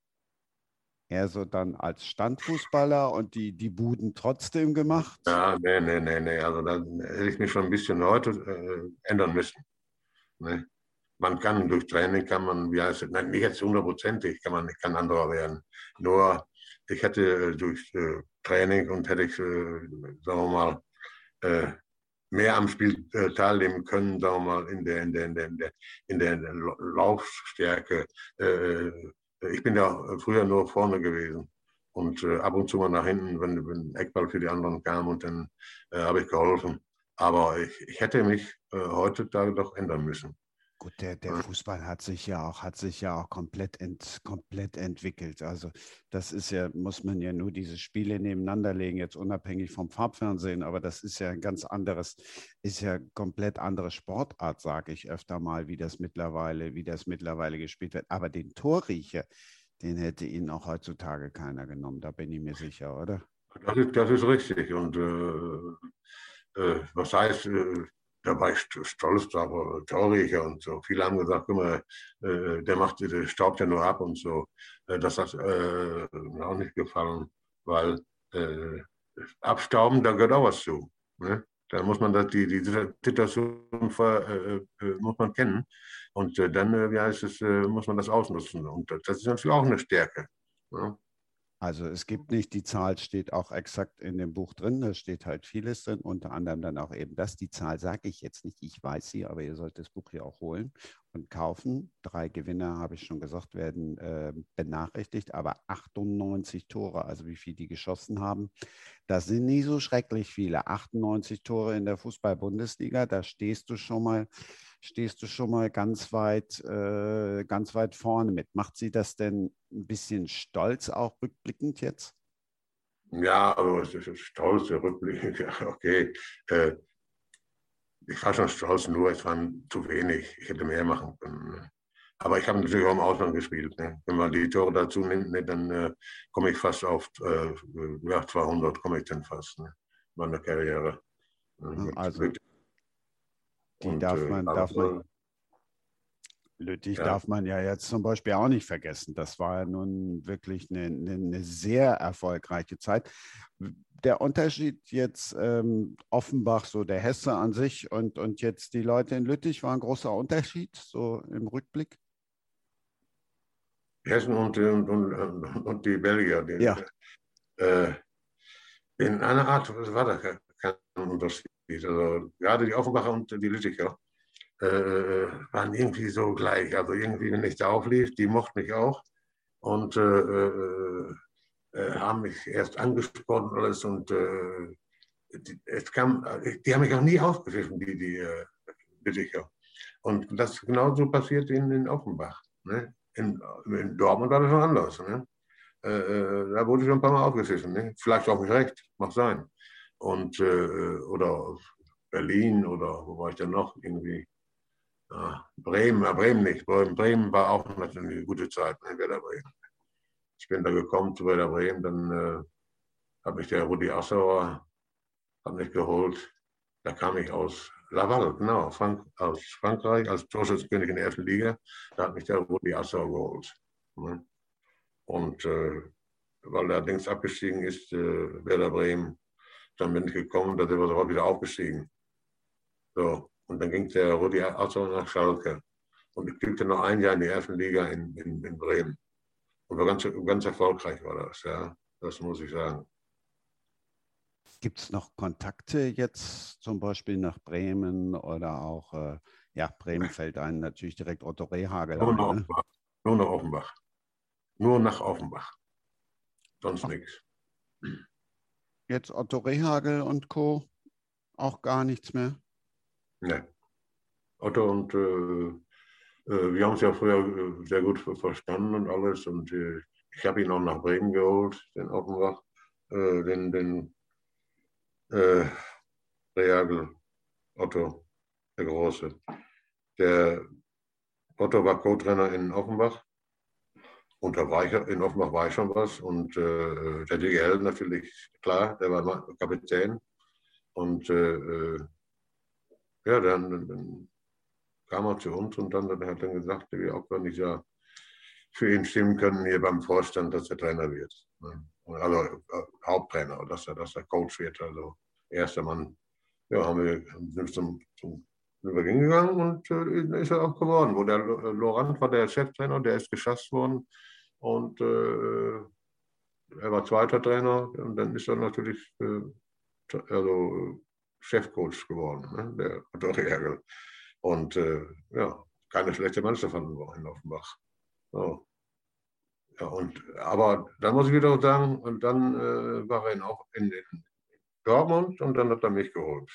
Eher so dann als Standfußballer und die, die Buden trotzdem gemacht? Ja, nee, nee, nee, nee. Also da hätte ich mich schon ein bisschen heute äh, ändern müssen. Ne? Man kann durch Training, kann man, wie heißt es, nein, nicht jetzt hundertprozentig, kann man nicht kann anderer werden. Nur ich hätte durch äh, Training und hätte ich, äh, sagen wir mal, äh, mehr am Spiel äh, teilnehmen können, sagen wir mal, in der, in der, in der, in der, in der, in der Laufstärke. Äh, ich bin ja früher nur vorne gewesen und äh, ab und zu mal nach hinten, wenn, wenn ein Eckball für die anderen kam und dann äh, habe ich geholfen. Aber ich, ich hätte mich äh, heutzutage doch ändern müssen. Gut, der, der Fußball hat sich ja auch, hat sich ja auch komplett, ent, komplett entwickelt. Also das ist ja, muss man ja nur diese Spiele nebeneinander legen, jetzt unabhängig vom Farbfernsehen, aber das ist ja ein ganz anderes, ist ja komplett andere Sportart, sage ich öfter mal, wie das mittlerweile, wie das mittlerweile gespielt wird. Aber den Torriecher, den hätte Ihnen auch heutzutage keiner genommen, da bin ich mir sicher, oder? Das ist, das ist richtig. Und äh, äh, was heißt, äh, da war ich stolz drauf, Torriecher und so. Viele haben gesagt, guck mal, äh, der macht, der staubt ja nur ab und so. Äh, das hat äh, mir auch nicht gefallen, weil äh, Abstauben, da gehört auch was zu. Ne? Da muss man das, die, die Situation vor, äh, äh, muss man kennen. Und äh, dann, äh, wie heißt es, äh, muss man das ausnutzen. Und das ist natürlich auch eine Stärke. Ne? Also es gibt nicht, die Zahl steht auch exakt in dem Buch drin, da steht halt vieles drin, unter anderem dann auch eben das. Die Zahl sage ich jetzt nicht, ich weiß sie, aber ihr sollt das Buch ja auch holen und kaufen. Drei Gewinner, habe ich schon gesagt, werden äh, benachrichtigt, aber achtundneunzig Tore, also wie viel die geschossen haben, das sind nie so schrecklich viele. achtundneunzig Tore in der Fußball-Bundesliga, da stehst du schon mal stehst du schon mal ganz weit, äh, ganz weit vorne mit. Macht Sie das denn ein bisschen stolz, auch rückblickend jetzt? Ja, also es ist stolz, rückblickend, ja, okay. Äh, ich war schon stolz, nur es waren zu wenig. Ich hätte mehr machen können. Aber ich habe natürlich auch im Ausland gespielt. Ne? Wenn man die Tore dazu nimmt, ne, dann äh, komme ich fast auf äh, ja, zweihundert, komme ich dann fast, ne? Meine Karriere. Mit, also mit, die und, darf man, äh, darf man, Lüttich ja. darf man ja jetzt zum Beispiel auch nicht vergessen. Das war ja nun wirklich eine, eine, eine sehr erfolgreiche Zeit. Der Unterschied jetzt ähm, Offenbach, so der Hesse an sich und, und jetzt die Leute in Lüttich, war ein großer Unterschied, so im Rückblick? Hessen und, und, und, und die Belgier. Die, ja. Äh, in einer Art war da kein Unterschied. Also gerade die Offenbacher und die Lütticher äh, waren irgendwie so gleich. Also irgendwie, wenn ich da auflief, die mochten mich auch und äh, äh, haben mich erst angesprochen und alles und äh, die, es kam, die haben mich auch nie ausgepfiffen, die, die äh, Lütticher. Und das ist genauso passiert in, in Offenbach. Ne? In, in Dortmund war das schon anders. Ne? Äh, da wurde schon ein paar Mal aufgepfiffen. Ne? Vielleicht auch mit Recht, mag sein. Und, äh, oder Berlin oder wo war ich denn noch? Irgendwie. Ja, Bremen, ja, Bremen nicht. Bremen war auch natürlich eine gute Zeit, ne? Werder Bremen. Ich bin da gekommen zu Werder Bremen, dann äh, hat mich der Rudi Assauer hat mich geholt. Da kam ich aus Laval, genau, Frank, aus Frankreich, als Torschützenkönig in der ersten Liga. Da hat mich der Rudi Assauer geholt. Ne? Und äh, weil er links abgestiegen ist, äh, Werder Bremen, dann bin ich gekommen, da sind wir sofort wieder aufgestiegen. So, und dann ging der Rudi Assauer nach Schalke. Und ich blieb noch ein Jahr in der ersten Liga in, in, in Bremen. Und war ganz, ganz erfolgreich war das, ja. Das muss ich sagen. Gibt es noch Kontakte jetzt zum Beispiel nach Bremen oder auch, äh, ja, Bremen fällt einem natürlich direkt Otto Rehhagel Nur ein. nach Ne? Offenbach. Nur nach Offenbach. Nur nach Offenbach. Sonst nichts. Jetzt Otto Rehhagel und Co. auch gar nichts mehr? Ne. Otto und äh, äh, wir haben uns ja früher äh, sehr gut verstanden und alles. Und äh, ich habe ihn auch nach Bremen geholt, den Offenbach, äh, den, den äh, Rehhagel, Otto, der Große. Der Otto war Co-Trainer in Offenbach. Und da war ich, in Offenbach war ich schon was. Und äh, der D G L natürlich, klar, der war Kapitän. Und äh, ja, dann, dann kam er zu uns und dann, dann hat er gesagt, wie auch wenn ich ja für ihn stimmen können hier beim Vorstand, dass er Trainer wird. Also äh, Haupttrainer, dass er, dass er Coach wird, also erster Mann. Ja, haben wir sind zum, zum Übergang gegangen und äh, ist er auch geworden. Wo der Laurent war der Cheftrainer, der ist geschasst worden und äh, er war zweiter Trainer und dann ist er natürlich äh, also, Chefcoach geworden, ne? Der Otto Rehhagel. Und äh, ja, keine schlechte Mannschaft fanden wir in Offenbach. So. Ja, und, aber dann muss ich wieder sagen, und dann äh, war er in, auch in, in Dortmund und dann hat er mich geholt.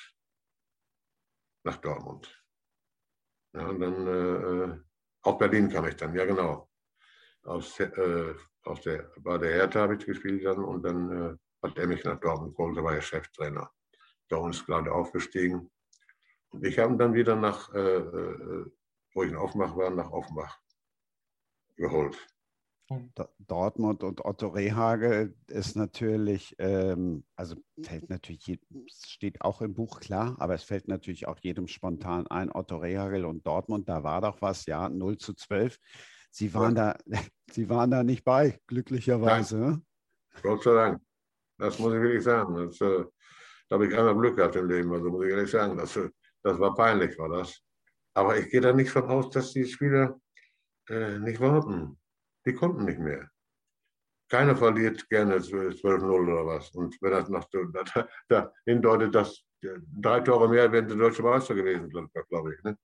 Nach Dortmund. Ja, und dann äh, auf Berlin kam ich dann, ja genau. Aus, äh, aus der, bei der Hertha habe ich gespielt dann und dann äh, hat er mich nach Dortmund geholt, da war er Cheftrainer. Da ist gerade aufgestiegen. Und ich habe ihn dann wieder nach, äh, äh, wo ich in Offenbach war, nach Offenbach geholt. Dortmund und Otto Rehhagel ist natürlich, ähm, also fällt natürlich, steht auch im Buch, klar, aber es fällt natürlich auch jedem spontan ein, Otto Rehhagel und Dortmund, da war doch was, ja, null zu zwölf. Sie waren, ja. da, Sie waren da nicht bei, glücklicherweise. Nein. Gott sei Dank. Das muss ich wirklich sagen. Das, äh, da habe ich einmal Glück gehabt im Leben, also muss ich ehrlich sagen. Das, das war peinlich, war das. Aber ich gehe da nicht von aus, dass die Spieler äh, nicht wollten. Die konnten nicht mehr. Keiner verliert gerne zwölf null oder was. Und wenn das noch da, da hindeutet, dass drei Tore mehr wären der deutsche Meister gewesen, glaube ich. Ne?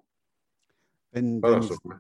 Wenn, War wenn, das so, ne?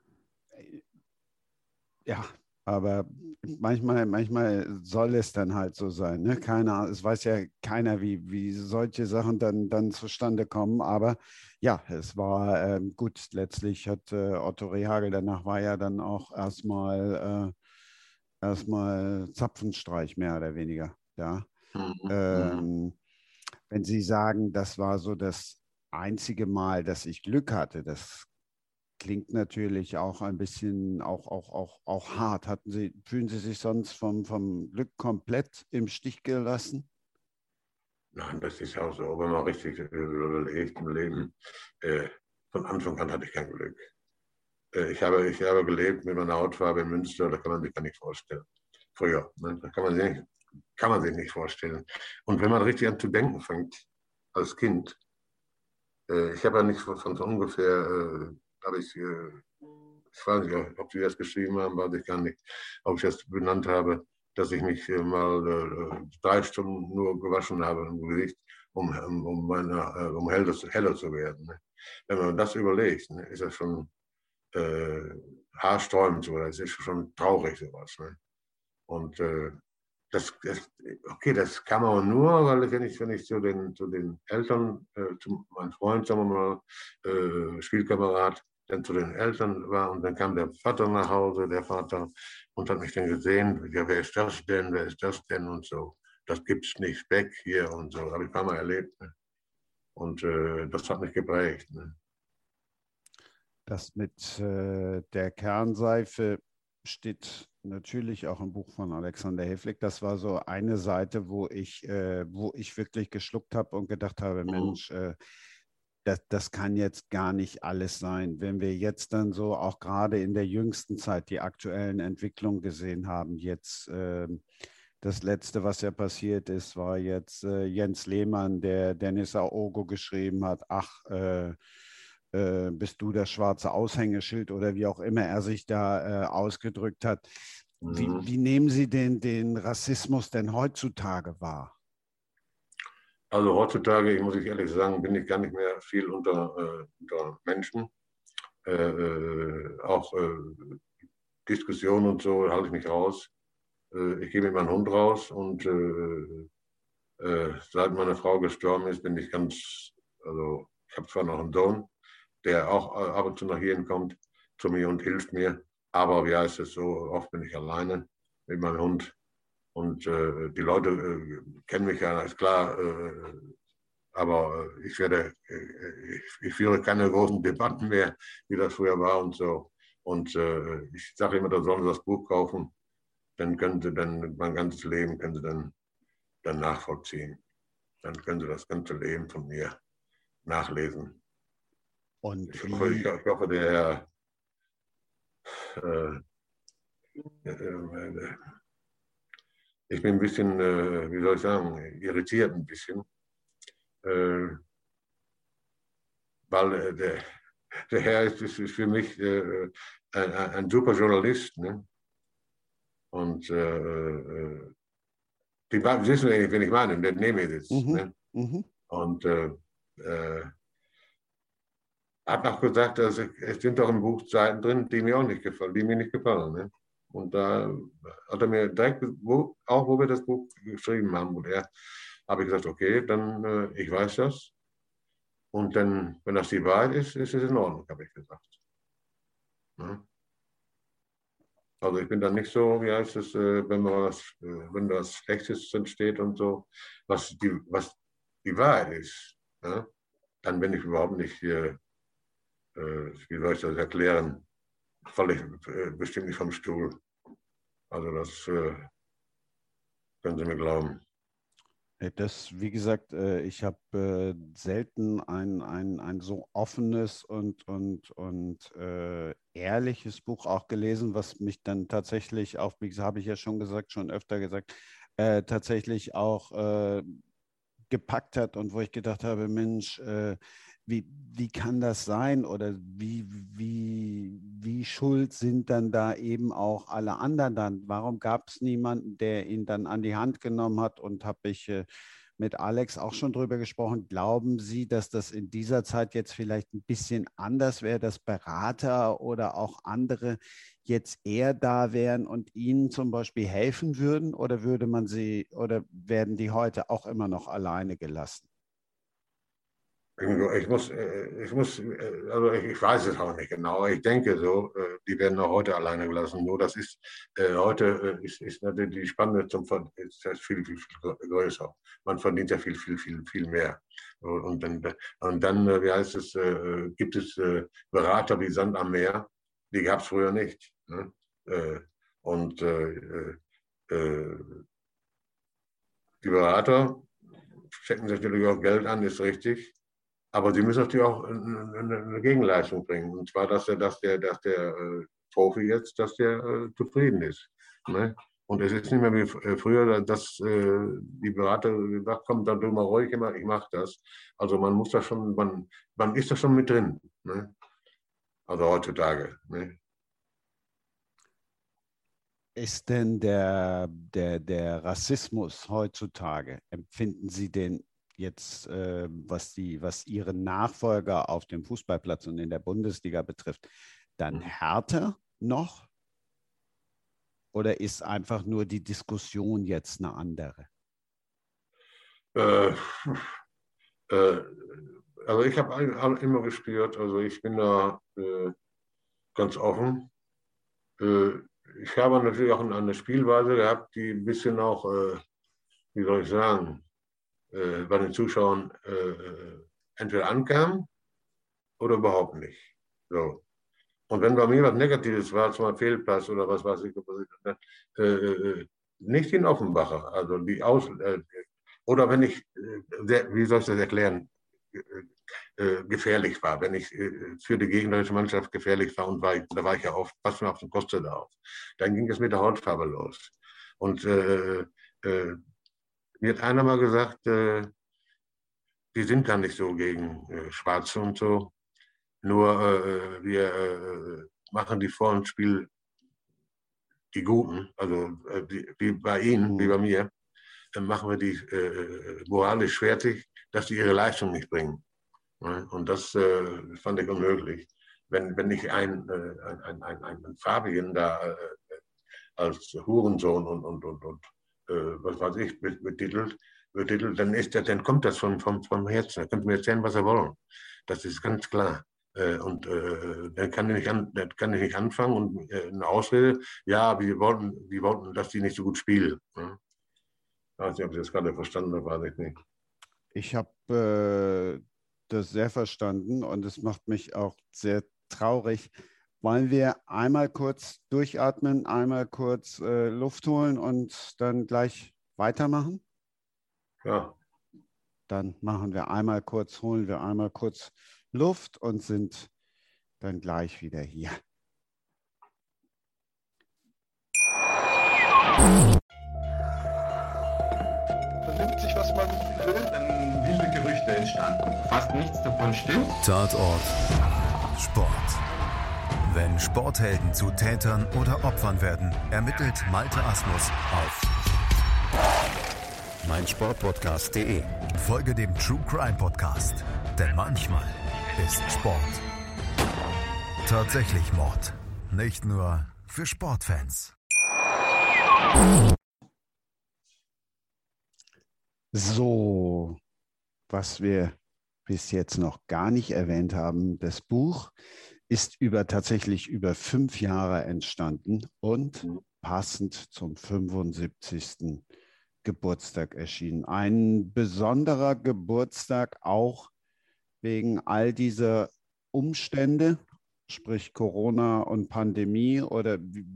Ja, aber manchmal, manchmal soll es dann halt so sein. Ne? Keiner, es weiß ja keiner, wie, wie solche Sachen dann, dann zustande kommen. Aber ja, es war ähm, gut. Letztlich hat äh, Otto Rehhagel, danach war ja dann auch erstmal äh, erstmal Zapfenstreich, mehr oder weniger. Ja. Mhm. Ähm, wenn Sie sagen, das war so das einzige Mal, dass ich Glück hatte, das klingt natürlich auch ein bisschen auch, auch, auch, auch hart. Hatten Sie, fühlen Sie sich sonst vom, vom Glück komplett im Stich gelassen? Nein, das ist auch so, wenn man richtig überlegt im Leben. Äh, von Anfang an hatte ich kein Glück. Äh, ich, habe, ich habe gelebt mit meiner Hautfarbe in Münster, da kann man sich gar nicht vorstellen. Früher, ne? Da kann man, sich, kann man sich nicht vorstellen. Und wenn man richtig an zu denken fängt, als Kind, äh, ich habe ja nicht von, von ungefähr, äh, habe ich, äh, ich weiß nicht, ob Sie das geschrieben haben, weiß ich gar nicht, ob ich das benannt habe, dass ich mich äh, mal äh, drei Stunden nur gewaschen habe im Gesicht, um, um, meine, äh, um heller, heller zu werden. Ne? Wenn man das überlegt, ne, ist das schon äh, haarsträubend, so, das ist schon traurig sowas. Ne? Und äh, das, das, okay, das kann man nur, weil wenn ich, wenn ich zu den, zu den Eltern, äh, zu meinem Freund, sagen wir mal, äh, Spielkamerad, dann zu den Eltern war und dann kam der Vater nach Hause, der Vater, und hat mich dann gesehen, ja, wer ist das denn, wer ist das denn und so. Das gibt's nicht, weg hier und so. Habe ich ein paar Mal erlebt. Ne? Und äh, das hat mich geprägt. Ne? Das mit äh, der Kernseife steht natürlich auch im Buch von Alexander Häflick. Das war so eine Seite, wo ich, äh, wo ich wirklich geschluckt habe und gedacht habe, mhm. Mensch, äh, das, das kann jetzt gar nicht alles sein. Wenn wir jetzt dann so auch gerade in der jüngsten Zeit die aktuellen Entwicklungen gesehen haben, jetzt äh, das Letzte, was ja passiert ist, war jetzt äh, Jens Lehmann, der Dennis Aogo geschrieben hat, ach, äh, äh, bist du das schwarze Aushängeschild oder wie auch immer er sich da äh, ausgedrückt hat. Mhm. Wie, wie nehmen Sie den, den Rassismus denn heutzutage wahr? Also heutzutage, ich muss ich ehrlich sagen, bin ich gar nicht mehr viel unter, äh, unter Menschen. Äh, äh, auch äh, Diskussionen und so halte ich mich raus. Äh, ich gehe mit meinem Hund raus und äh, äh, seit meine Frau gestorben ist, bin ich ganz, also ich habe zwar noch einen Sohn, der auch äh, ab und zu nach hierhin kommt zu mir und hilft mir, aber wie heißt es so, oft bin ich alleine mit meinem Hund. Und äh, die Leute äh, kennen mich ja, ist klar, äh, aber ich werde, äh, ich, ich führe keine großen Debatten mehr, wie das früher war und so. Und äh, ich sage immer, da sollen sie das Buch kaufen, dann können sie dann mein ganzes Leben können sie dann, dann nachvollziehen. Dann können sie das ganze Leben von mir nachlesen. Und ich, hoffe, ich, ich hoffe, der äh, äh, äh, ich bin ein bisschen, äh, wie soll ich sagen, irritiert ein bisschen, äh, weil äh, der, der Herr ist, ist, ist für mich äh, ein, ein super Journalist. Ne? Und äh, äh, die wissen, wen ich meine, der neben mir sitzt. Mhm. Ne? Mhm. Und äh, äh, hat auch gesagt, dass ich, es sind doch im Buch Seiten drin, die mir auch nicht gefallen, die mir nicht gefallen. Ne? Und da hat er mir direkt, wo, auch wo wir das Buch geschrieben haben, und er habe ich gesagt, okay, dann äh, ich weiß das. Und dann, wenn das die Wahrheit ist, ist es in Ordnung, habe ich gesagt. Ja? Also ich bin dann nicht so, wie heißt es, äh, wenn man was, äh, wenn was Schlechtes drin steht und so, was die, was die Wahrheit ist, ja? Dann bin ich überhaupt nicht, äh, äh, wie soll ich das erklären, falle ich äh, bestimmt nicht vom Stuhl. Also das äh, können Sie mir glauben. Das, wie gesagt, ich habe selten ein, ein, ein so offenes und, und, und äh, ehrliches Buch auch gelesen, was mich dann tatsächlich auch, wie habe ich ja schon gesagt, schon öfter gesagt, äh, tatsächlich auch äh, gepackt hat und wo ich gedacht habe, Mensch, äh, wie, wie kann das sein oder wie, wie, wie schuld sind dann da eben auch alle anderen dann? Warum gab es niemanden, der ihn dann an die Hand genommen hat? Und habe ich äh, mit Alex auch schon drüber gesprochen. Glauben Sie, dass das in dieser Zeit jetzt vielleicht ein bisschen anders wäre, dass Berater oder auch andere jetzt eher da wären und Ihnen zum Beispiel helfen würden? Oder würde man sie oder werden die heute auch immer noch alleine gelassen? Ich muss, ich muss, also ich weiß es auch nicht genau, aber ich denke so, die werden auch heute alleine gelassen. Nur das ist, heute ist, ist natürlich die Spanne zum ist viel, viel, viel größer. Man verdient ja viel, viel, viel, viel mehr. Und dann, und dann, wie heißt es, gibt es Berater wie Sand am Meer, die gab es früher nicht. Und die Berater stecken sich natürlich auch Geld an, ist richtig. Aber sie müssen natürlich auch eine Gegenleistung bringen. Und zwar, dass der, dass der, dass der äh, Profi jetzt, dass der äh, zufrieden ist. Ne? Und es ist nicht mehr wie früher, dass äh, die Berater gesagt, komm, dann tu mal ruhig, immer, ich mache das. Also man muss da schon, man, man ist da schon mit drin. Ne? Also heutzutage. Ne? Ist denn der, der, der Rassismus heutzutage, empfinden Sie den jetzt, äh, was, die, was Ihre Nachfolger auf dem Fußballplatz und in der Bundesliga betrifft, dann härter noch? Oder ist einfach nur die Diskussion jetzt eine andere? Äh, äh, also ich habe immer gespürt, also ich bin da äh, ganz offen. Äh, ich habe natürlich auch eine Spielweise gehabt, die ein bisschen auch, äh, wie soll ich sagen, äh, bei den Zuschauern äh, entweder ankam oder überhaupt nicht. So. Und wenn bei mir was Negatives war, zum Beispiel Fehlpass oder was weiß ich, äh, äh, nicht in Offenbacher, also die Aus, äh, oder wenn ich, äh, wie soll ich das erklären, äh, gefährlich war, wenn ich äh, für die gegnerische Mannschaft gefährlich war und war ich, da war ich ja oft, pass mir auf den Koste da auf. Dann ging es mit der Hautfarbe los. Und äh, äh, mir hat einer mal gesagt, äh, die sind gar nicht so gegen äh, Schwarze und so. Nur äh, wir äh, machen die vor dem Spiel die Guten, also äh, die, wie bei Ihnen, mhm. wie bei mir. äh, machen wir die äh, moralisch fertig, dass die ihre Leistung nicht bringen. Ja, und das äh, fand ich unmöglich. Wenn, wenn ich ein, äh, ein, ein, ein, ein Fabian da äh, als Hurensohn und, und, und, und äh, was weiß ich, betitelt, betitelt dann, ist das, dann kommt das vom, vom, vom Herzen. Er könnte mir erzählen, was er wollen. Das ist ganz klar. Äh, und äh, dann kann ich nicht, an, dann kann ich nicht anfangen und äh, eine Ausrede, ja, wir wollten, wir wollten, dass die nicht so gut spielen. Ja? Ich weiß nicht, ob ich das gerade verstanden habe, weiß ich nicht. Ich habe äh, das sehr verstanden und es macht mich auch sehr traurig. Wollen wir einmal kurz durchatmen, einmal kurz äh, Luft holen und dann gleich weitermachen? Ja. Dann machen wir einmal kurz, holen wir einmal kurz Luft und sind dann gleich wieder hier. Vernimmt sich, was man will, dann wilde Gerüchte entstanden. Fast nichts davon stimmt. Tatort Sport. Wenn Sporthelden zu Tätern oder Opfern werden, ermittelt Malte Asmus auf meinsportpodcast punkt de. Folge dem True Crime Podcast, denn manchmal ist Sport tatsächlich Mord. Nicht nur für Sportfans. So, was wir bis jetzt noch gar nicht erwähnt haben, das Buch ist über tatsächlich über fünf Jahre entstanden und passend zum fünfundsiebzigsten Geburtstag erschienen. Ein besonderer Geburtstag auch wegen all dieser Umstände, sprich Corona und Pandemie oder wie?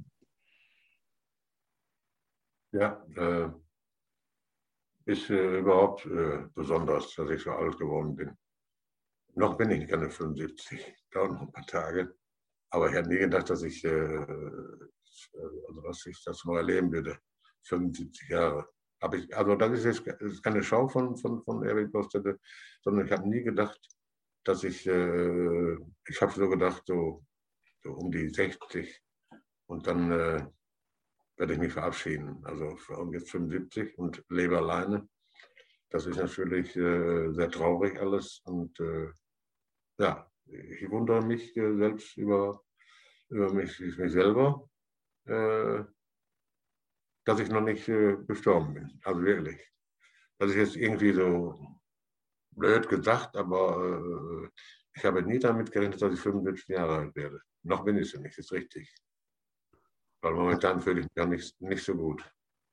Ja, äh, ist äh, überhaupt äh, besonders, dass ich so alt geworden bin. Noch bin ich keine fünfundsiebzig, dauert noch ein paar Tage. Aber ich hätte nie gedacht, dass ich, äh, also dass ich das noch erleben würde. fünfundsiebzig Jahre. Hab ich, also das ist jetzt das ist keine Schau von, von, von Erik Bostede, sondern ich habe nie gedacht, dass ich, äh, ich habe so gedacht, so, so um die sechzig und dann äh, werde ich mich verabschieden. Also jetzt fünfundsiebzig und lebe alleine. Das ist natürlich äh, sehr traurig alles und äh, ja, ich wundere mich äh, selbst über, über mich, mich selber, äh, dass ich noch nicht äh, gestorben bin. Also wirklich. Das ist jetzt irgendwie so blöd gesagt, aber äh, ich habe nie damit gerechnet, dass ich fünfundsiebzig Jahre alt werde. Noch bin ich es nicht, ist richtig. Weil momentan fühle ich mich gar nicht, nicht so gut.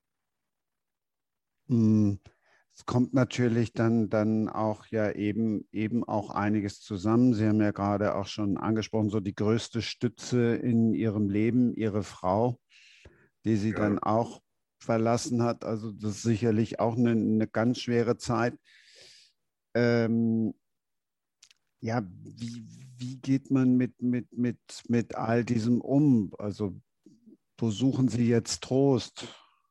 Es kommt natürlich dann, dann auch ja eben, eben auch einiges zusammen. Sie haben ja gerade auch schon angesprochen, so die größte Stütze in Ihrem Leben, Ihre Frau, die Sie ja. dann auch verlassen hat. Also das ist sicherlich auch eine, eine ganz schwere Zeit. Ähm, ja, wie, wie geht man mit, mit, mit, mit all diesem um? Also wo suchen Sie jetzt Trost?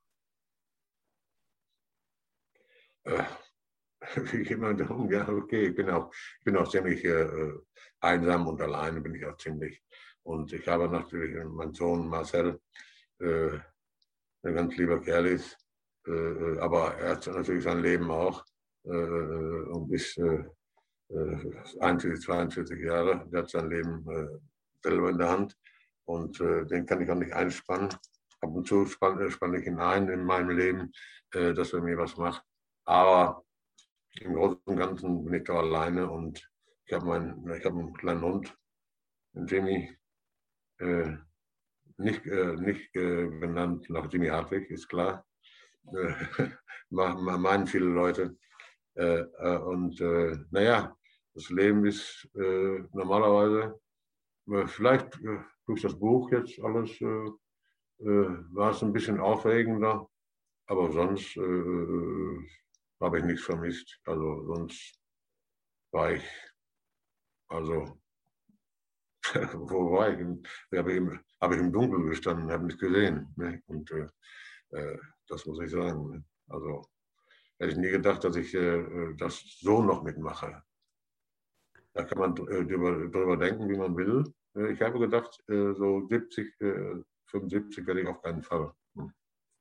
Äh, wie geht man da um? Ja, okay, ich bin auch, ich bin auch ziemlich äh, einsam und alleine bin ich auch ziemlich. Und ich habe natürlich meinen Sohn Marcel, äh, ein ganz lieber Kerl ist, äh, aber er hat natürlich sein Leben auch äh, und ist äh, einundvierzig, zweiundvierzig Jahre, der hat sein Leben äh, selber in der Hand und äh, den kann ich auch nicht einspannen. Ab und zu spanne, spanne ich ihn ein in meinem Leben, äh, dass er mir was macht. Aber im Großen und Ganzen bin ich da alleine und ich habe meinen, ich habe einen kleinen Hund, den Jimmy, äh, nicht, äh, nicht äh, benannt nach Jimmy Hartwig, ist klar. Äh, meinen viele Leute. Äh, äh, und äh, naja, das Leben ist äh, normalerweise, äh, vielleicht äh, durch das Buch jetzt alles, äh, äh, war es ein bisschen aufregender, aber sonst äh, habe ich nichts vermisst. Also sonst war ich, also, wo war ich? Habe ich, im, hab ich im Dunkeln gestanden, habe nichts gesehen. Ne? Und äh, äh, das muss ich sagen. Ne? Also hätte ich nie gedacht, dass ich äh, das so noch mitmache. Da kann man äh, drüber, drüber denken, wie man will. Äh, ich habe gedacht, äh, so siebzig, äh, fünfundsiebzig werde ich auf keinen Fall. Hm.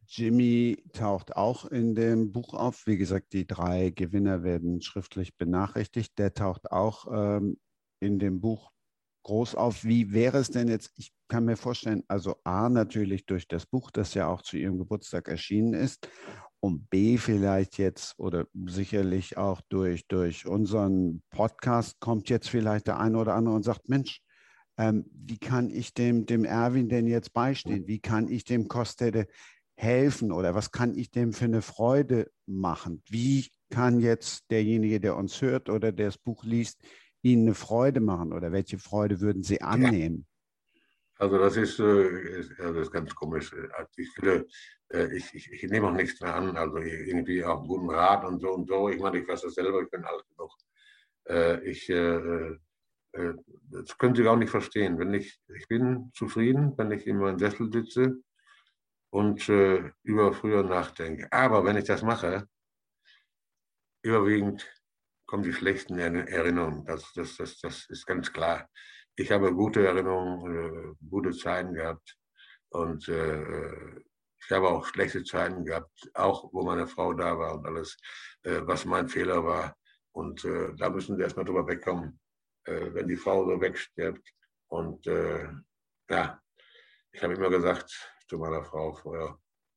Jimmy taucht auch in dem Buch auf. Wie gesagt, die drei Gewinner werden schriftlich benachrichtigt. Der taucht auch ähm, in dem Buch groß auf. Wie wäre es denn jetzt? Ich kann mir vorstellen, also A, natürlich durch das Buch, das ja auch zu ihrem Geburtstag erschienen ist, und B, vielleicht jetzt oder sicherlich auch durch, durch unseren Podcast kommt jetzt vielleicht der eine oder andere und sagt, Mensch, ähm, wie kann ich dem, dem Erwin denn jetzt beistehen? Wie kann ich dem Kostede helfen oder was kann ich dem für eine Freude machen? Wie kann jetzt derjenige, der uns hört oder der das Buch liest, Ihnen eine Freude machen oder welche Freude würden Sie annehmen? Also das ist, äh, ist, also das ist ganz komisch. Also ich, finde, äh, ich, ich, ich nehme auch nichts mehr an, also irgendwie auch guten Rat und so und so. Ich meine, ich weiß das selber, ich bin alt genug. Äh, ich, äh, äh, das können Sie auch nicht verstehen. Wenn ich, ich bin zufrieden, wenn ich in meinem Sessel sitze und äh, über früher nachdenke. Aber wenn ich das mache, überwiegend kommen die schlechten Erinnerungen. Das, das, das, das ist ganz klar. Ich habe gute Erinnerungen, äh, gute Zeiten gehabt und äh, ich habe auch schlechte Zeiten gehabt, auch wo meine Frau da war und alles, äh, was mein Fehler war. Und äh, da müssen wir erstmal drüber wegkommen, äh, wenn die Frau so wegstirbt. Und äh, ja, ich habe immer gesagt zu meiner Frau vorher,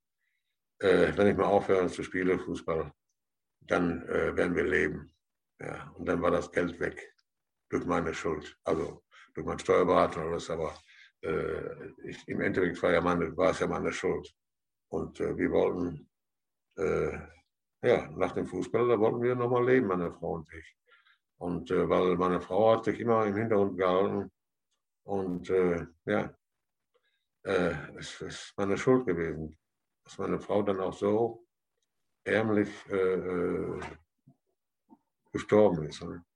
äh, wenn ich mal aufhöre zu spielen, Fußball, dann äh, werden wir leben. Ja, und dann war das Geld weg durch meine Schuld, also durch meinen Steuerberater und alles, aber äh, ich, im Endeffekt war, ja meine, war es ja meine Schuld. Und äh, wir wollten, äh, ja, nach dem Fußball, da wollten wir nochmal leben, meine Frau und ich. Und äh, weil meine Frau hat sich immer im Hintergrund gehalten und äh, ja, äh, es ist meine Schuld gewesen, dass meine Frau dann auch so ärmlich äh, gestorben ist. Ne?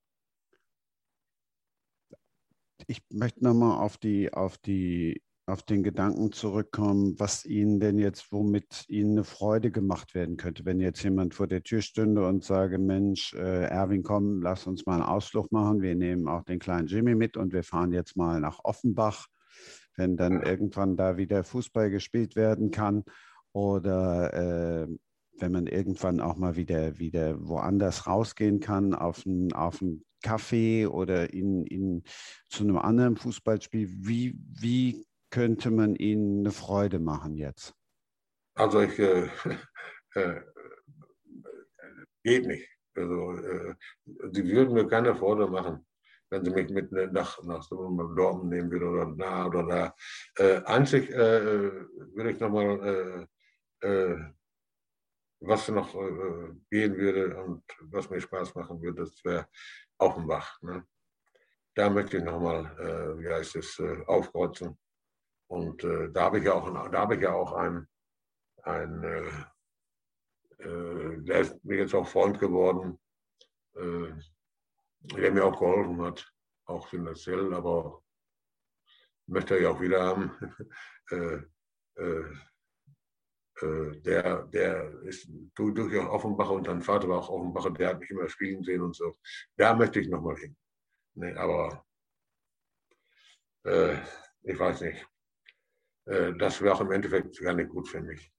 Ich möchte nochmal auf die, auf die, auf den Gedanken zurückkommen, was Ihnen denn jetzt, womit Ihnen eine Freude gemacht werden könnte, wenn jetzt jemand vor der Tür stünde und sage, Mensch, äh, Erwin, komm, lass uns mal einen Ausflug machen. Wir nehmen auch den kleinen Jimmy mit und wir fahren jetzt mal nach Offenbach, wenn dann irgendwann da wieder Fußball gespielt werden kann oder äh, wenn man irgendwann auch mal wieder, wieder woanders rausgehen kann, auf einen, auf einen Kaffee oder in, in, zu einem anderen Fußballspiel. Wie, wie könnte man ihnen eine Freude machen jetzt? Also ich, äh, äh, geht nicht. Also, äh, die würden mir keine Freude machen, wenn sie mich mit nach, nach Dortmund nehmen würden oder da oder da. Äh, einzig äh, würde ich nochmal, äh, äh, was noch äh, gehen würde und was mir Spaß machen würde, das wäre Offenbach. Ne? Da möchte ich nochmal, äh, wie heißt es, äh, aufkreuzen. Und äh, da habe ich ja auch, da habe ich ja auch einen, ein, äh, äh, der ist mir jetzt auch Freund geworden, äh, der mir auch geholfen hat, auch finanziell, aber möchte ich auch wieder haben. äh, äh, Der, der ist durch Offenbach und sein Vater war auch Offenbacher, der hat mich immer spielen sehen und so. Da möchte ich nochmal hin. Nee, aber äh, ich weiß nicht. Äh, das wäre auch im Endeffekt gar nicht gut für mich.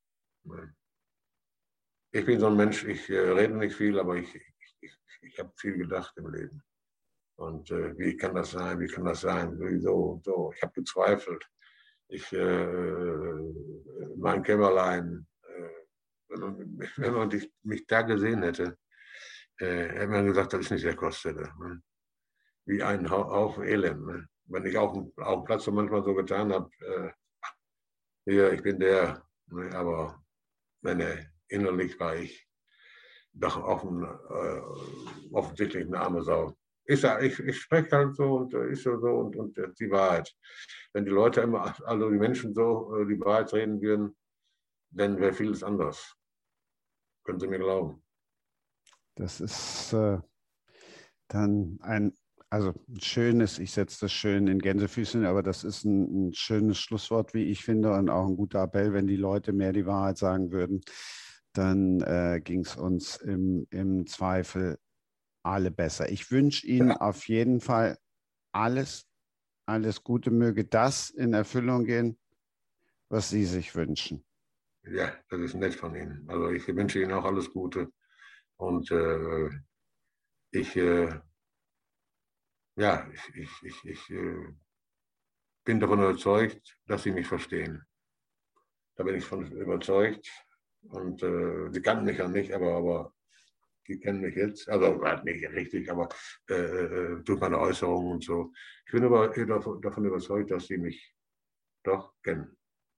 Ich bin so ein Mensch, ich äh, rede nicht viel, aber ich, ich, ich, ich habe viel gedacht im Leben. Und äh, wie kann das sein, wie kann das sein, so und so. Ich habe gezweifelt. Ich, äh, mein Kämmerlein, äh, wenn man, wenn man dich, mich da gesehen hätte, äh, hätte man gesagt, das ist nicht der Kostede. Ne? Wie ein Haufen Elend. Ne? Wenn ich auf dem, auf dem Platz so manchmal so getan habe, äh, hier, ich bin der, ne? Aber meine, innerlich war ich doch offen, äh, offensichtlich eine arme Sau. Ich, ich, ich spreche halt so und äh, ist so, so und, und äh, die Wahrheit. Wenn die Leute immer, also die Menschen so äh, die Wahrheit reden würden, dann wäre vieles anders. Können Sie mir glauben. Das ist äh, dann ein, also ein schönes, ich setze das schön in Gänsefüßchen, aber das ist ein, ein schönes Schlusswort, wie ich finde, und auch ein guter Appell, wenn die Leute mehr die Wahrheit sagen würden, dann äh, ging es uns im, im Zweifel alle besser. Ich wünsche Ihnen ja. auf jeden Fall alles, alles Gute, möge das in Erfüllung gehen, was Sie sich wünschen. ja, das ist nett von Ihnen. Also ich wünsche Ihnen auch alles Gute. Und äh, ich, äh, ja, ich, ich, ich, ich äh, bin davon überzeugt, dass Sie mich verstehen. Da bin ich von überzeugt. Und äh, Sie kannten mich ja nicht, aber, aber die kennen mich jetzt. Also nicht richtig, aber äh, durch meine Äußerungen und so. Ich bin aber davon überzeugt, dass Sie mich doch kennen.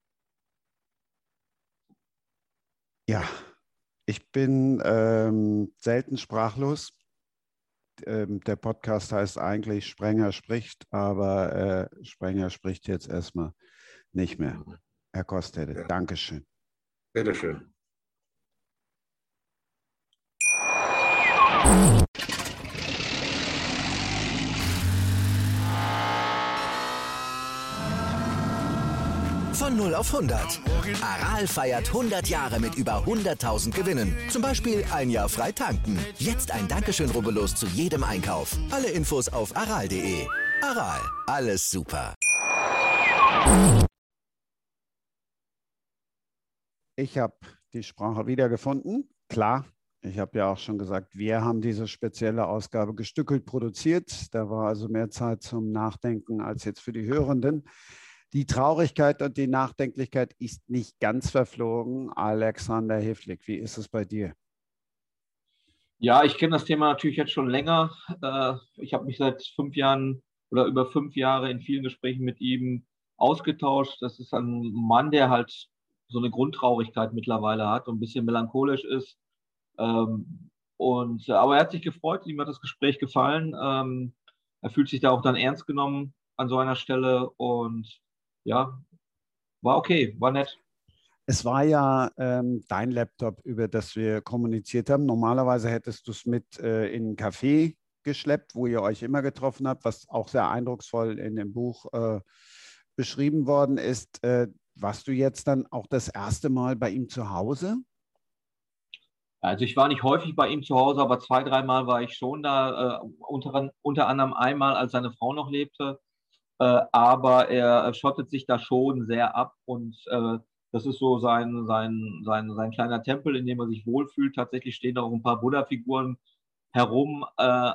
Ja, ich bin ähm, selten sprachlos. Ähm, der Podcast heißt eigentlich Sprenger spricht, aber äh, Sprenger spricht jetzt erstmal nicht mehr. Herr Kostede, ja. Dankeschön. Bitteschön. Von null auf hundert. Aral feiert hundert Jahre mit über hunderttausend Gewinnen. Zum Beispiel ein Jahr frei tanken. Jetzt ein Dankeschön, rubbellos zu jedem Einkauf. Alle Infos auf aral punkt de. Aral, alles super. Ich habe die Sprache wiedergefunden. Klar, ich habe ja auch schon gesagt, wir haben diese spezielle Ausgabe gestückelt produziert. Da war also mehr Zeit zum Nachdenken als jetzt für die Hörenden. Die Traurigkeit und die Nachdenklichkeit ist nicht ganz verflogen. Alexander Hiflik, wie ist es bei dir? Ja, ich kenne das Thema natürlich jetzt schon länger. Ich habe mich seit fünf Jahren oder über fünf Jahre in vielen Gesprächen mit ihm ausgetauscht. Das ist ein Mann, der halt so eine Grundtraurigkeit mittlerweile hat und ein bisschen melancholisch ist. Und, aber er hat sich gefreut, ihm hat das Gespräch gefallen. Er fühlt sich da auch dann ernst genommen an so einer Stelle und ja, war okay, war nett. Es war ja ähm, dein Laptop, über das wir kommuniziert haben. Normalerweise hättest du es mit äh, in ein Café geschleppt, wo ihr euch immer getroffen habt, was auch sehr eindrucksvoll in dem Buch äh, beschrieben worden ist. Äh, warst du jetzt dann auch das erste Mal bei ihm zu Hause? Also ich war nicht häufig bei ihm zu Hause, aber zwei, dreimal war ich schon da, äh, unter, unter anderem einmal, als seine Frau noch lebte. Äh, aber er schottet sich da schon sehr ab und äh, das ist so sein, sein, sein, sein kleiner Tempel, in dem er sich wohlfühlt. Tatsächlich stehen da auch ein paar Buddha-Figuren herum, äh,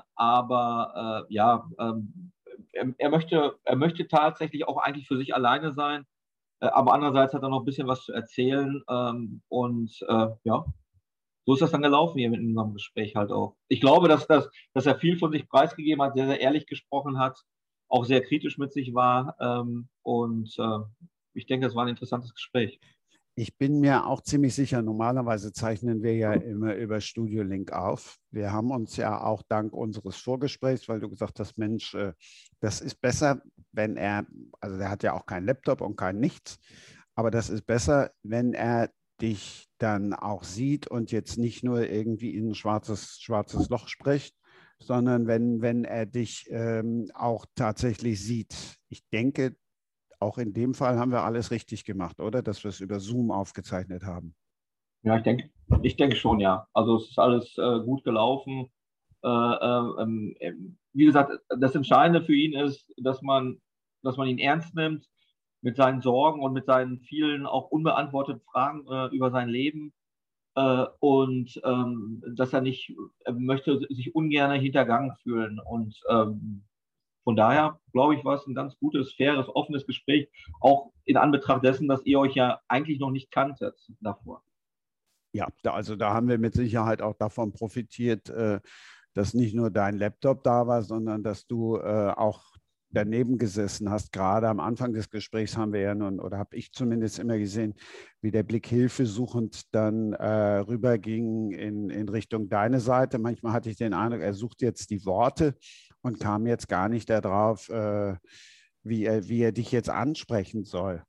aber äh, ja, ähm, er, er, möchte, er möchte tatsächlich auch eigentlich für sich alleine sein, äh, aber andererseits hat er noch ein bisschen was zu erzählen ähm, und äh, ja, so ist das dann gelaufen hier mit unserem Gespräch halt auch. Ich glaube, dass, dass, dass er viel von sich preisgegeben hat, sehr, sehr ehrlich gesprochen hat, auch sehr kritisch mit sich war. Ähm, und äh, ich denke, es war ein interessantes Gespräch. Ich bin mir auch ziemlich sicher, normalerweise zeichnen wir ja immer über Studio Link auf. Wir haben uns ja auch dank unseres Vorgesprächs, weil du gesagt hast, Mensch, äh, das ist besser, wenn er, also der hat ja auch keinen Laptop und kein Nichts, aber das ist besser, wenn er dich dann auch sieht und jetzt nicht nur irgendwie in ein schwarzes, schwarzes Loch spricht, sondern wenn, wenn er dich ähm, auch tatsächlich sieht. Ich denke, auch in dem Fall haben wir alles richtig gemacht, oder? Dass wir es über Zoom aufgezeichnet haben. Ja, ich denke, ich denke schon, ja. Also es ist alles äh, gut gelaufen. Äh, äh, äh, wie gesagt, das Entscheidende für ihn ist, dass man, dass man ihn ernst nimmt mit seinen Sorgen und mit seinen vielen auch unbeantworteten Fragen äh, über sein Leben. Äh, und ähm, dass er nicht, er möchte sich ungern hintergangen fühlen. Und ähm, von daher, glaube ich, war es ein ganz gutes, faires, offenes Gespräch, auch in Anbetracht dessen, dass ihr euch ja eigentlich noch nicht kanntet davor. Ja, da, also da haben wir mit Sicherheit auch davon profitiert, äh, dass nicht nur dein Laptop da war, sondern dass du äh, auch daneben gesessen hast. Gerade am Anfang des Gesprächs haben wir ja nun, oder habe ich zumindest immer gesehen, wie der Blick hilfesuchend dann äh, rüberging in, in Richtung deine Seite. Manchmal hatte ich den Eindruck, er sucht jetzt die Worte und kam jetzt gar nicht darauf, äh, wie, er, wie er dich jetzt ansprechen soll.